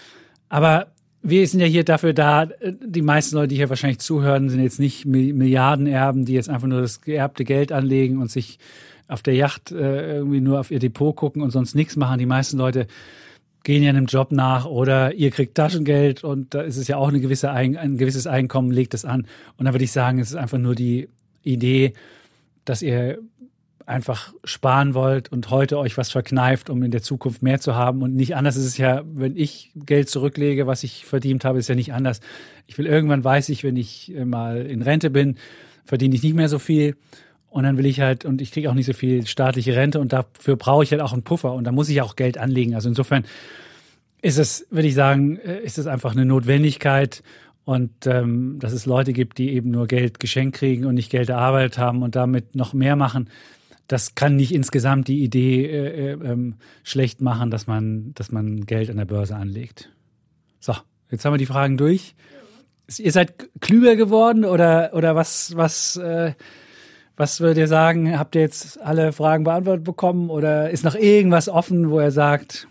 Aber wir sind ja hier dafür da, die meisten Leute, die hier wahrscheinlich zuhören, sind jetzt nicht Milliardenerben, die jetzt einfach nur das geerbte Geld anlegen und sich auf der Yacht äh, irgendwie nur auf ihr Depot gucken und sonst nichts machen. Die meisten Leute gehen ja einem Job nach oder ihr kriegt Taschengeld und da ist es ja auch eine gewisse Ein- ein gewisses Einkommen, legt es an. Und dann würde ich sagen, es ist einfach nur die Idee, dass ihr einfach sparen wollt und heute euch was verkneift, um in der Zukunft mehr zu haben. Und nicht anders ist es ja, wenn ich Geld zurücklege, was ich verdient habe, ist ja nicht anders. Ich will irgendwann, weiß ich, wenn ich mal in Rente bin, verdiene ich nicht mehr so viel. Und dann will ich halt, und ich kriege auch nicht so viel staatliche Rente und dafür brauche ich halt auch einen Puffer und da muss ich auch Geld anlegen. Also insofern ist es, würde ich sagen, ist es einfach eine Notwendigkeit und ähm, dass es Leute gibt, die eben nur Geld geschenkt kriegen und nicht Geld erarbeitet haben und damit noch mehr machen. Das kann nicht insgesamt die Idee äh, äh, schlecht machen, dass man, dass man Geld an der Börse anlegt. So, jetzt haben wir die Fragen durch. Ihr seid klüger geworden oder, oder was, was, äh, was würdet ihr sagen? Habt ihr jetzt alle Fragen beantwortet bekommen oder ist noch irgendwas offen, wo ihr sagt,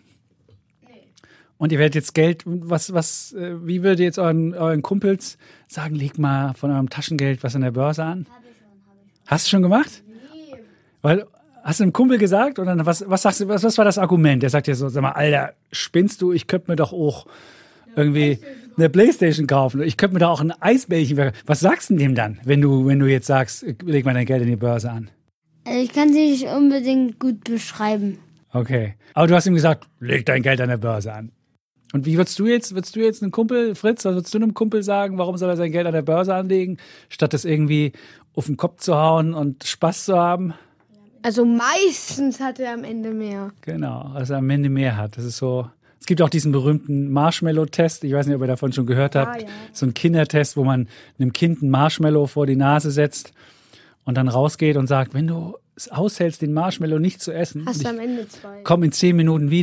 und ihr werdet jetzt Geld, was, was, äh, wie würdet ihr jetzt euren, euren Kumpels sagen, leg mal von eurem Taschengeld was an der Börse an? Hab ich schon, hab ich schon. Hast du schon gemacht? Nee. Weil, hast du einem Kumpel gesagt oder was, was sagst du, was, was war das Argument? Der sagt ja so, sag mal, Alter, spinnst du, ich könnte mir doch auch irgendwie eine Playstation kaufen. Ich könnte mir doch auch ein Eisbällchen. Was sagst du dem dann, wenn du, wenn du jetzt sagst, leg mal dein Geld in die Börse an? Ich kann sie nicht unbedingt gut beschreiben. Okay. Aber du hast ihm gesagt, leg dein Geld an der Börse an. Und wie würdest du jetzt, würdest du jetzt einen Kumpel, Fritz, was würdest du einem Kumpel sagen, warum soll er sein Geld an der Börse anlegen, statt das irgendwie auf den Kopf zu hauen und Spaß zu haben? Also meistens hat er am Ende mehr. Genau, also am Ende mehr hat. Das ist so. Es gibt auch diesen berühmten Marshmallow-Test. Ich weiß nicht, ob ihr davon schon gehört habt. Ah, ja. So ein Kindertest, wo man einem Kind ein Marshmallow vor die Nase setzt und dann rausgeht und sagt, wenn du es aushältst, den Marshmallow nicht zu essen, hast du am Ende zwei. Komm in zehn Minuten wieder.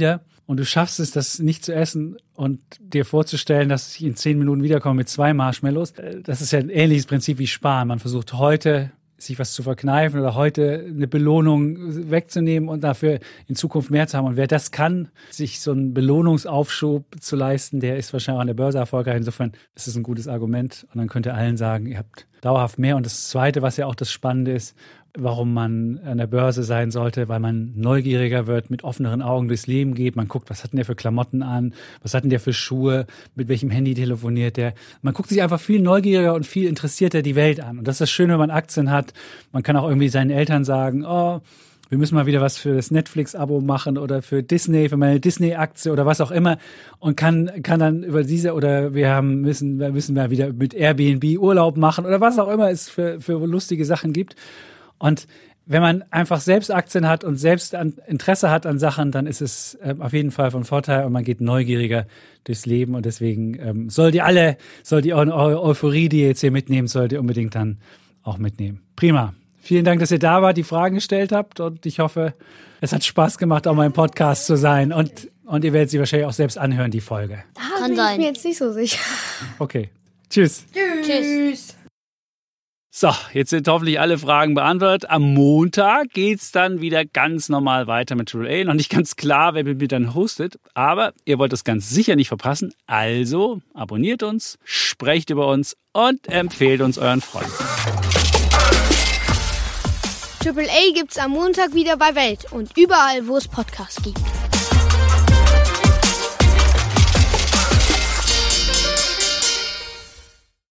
und du schaffst es, das nicht zu essen und dir vorzustellen, dass ich in zehn Minuten wiederkomme mit zwei Marshmallows. Das ist ja ein ähnliches Prinzip wie Sparen. Man versucht heute, sich was zu verkneifen oder heute eine Belohnung wegzunehmen und dafür in Zukunft mehr zu haben. Und wer das kann, sich so einen Belohnungsaufschub zu leisten, der ist wahrscheinlich auch an der Börse erfolgreich. Insofern ist es ein gutes Argument. Und dann könnt ihr allen sagen, ihr habt dauerhaft mehr. Und das Zweite, was ja auch das Spannende ist, warum man an der Börse sein sollte, weil man neugieriger wird, mit offeneren Augen durchs Leben geht. Man guckt, was hat denn der für Klamotten an? Was hat denn der für Schuhe? Mit welchem Handy telefoniert der? Man guckt sich einfach viel neugieriger und viel interessierter die Welt an. Und das ist das Schöne, wenn man Aktien hat. Man kann auch irgendwie seinen Eltern sagen, oh, wir müssen mal wieder was für das Netflix-Abo machen oder für Disney, für meine Disney-Aktie oder was auch immer und kann kann dann über diese oder wir haben müssen wir müssen mal wieder mit Airbnb Urlaub machen oder was auch immer es für für lustige Sachen gibt. Und wenn man einfach selbst Aktien hat und selbst an Interesse hat an Sachen, dann ist es äh, auf jeden Fall von Vorteil und man geht neugieriger durchs Leben. Und deswegen ähm, sollt ihr alle, sollt ihr eure Eu- Euphorie, die ihr jetzt hier mitnehmen, sollt ihr unbedingt dann auch mitnehmen. Prima. Vielen Dank, dass ihr da wart, die Fragen gestellt habt und ich hoffe, es hat Spaß gemacht, auch mal im Podcast zu sein und, und ihr werdet sie wahrscheinlich auch selbst anhören, die Folge. Da Kann bin sein. ich mir jetzt nicht so sicher. Okay. Tschüss. Tschüss. So, jetzt sind hoffentlich alle Fragen beantwortet. Am Montag geht's dann wieder ganz normal weiter mit Triple A. Noch nicht ganz klar, wer mit mir dann hostet, aber ihr wollt das ganz sicher nicht verpassen. Also abonniert uns, sprecht über uns und empfehlt uns euren Freunden. Triple A gibt's am Montag wieder bei Welt und überall, wo es Podcasts gibt.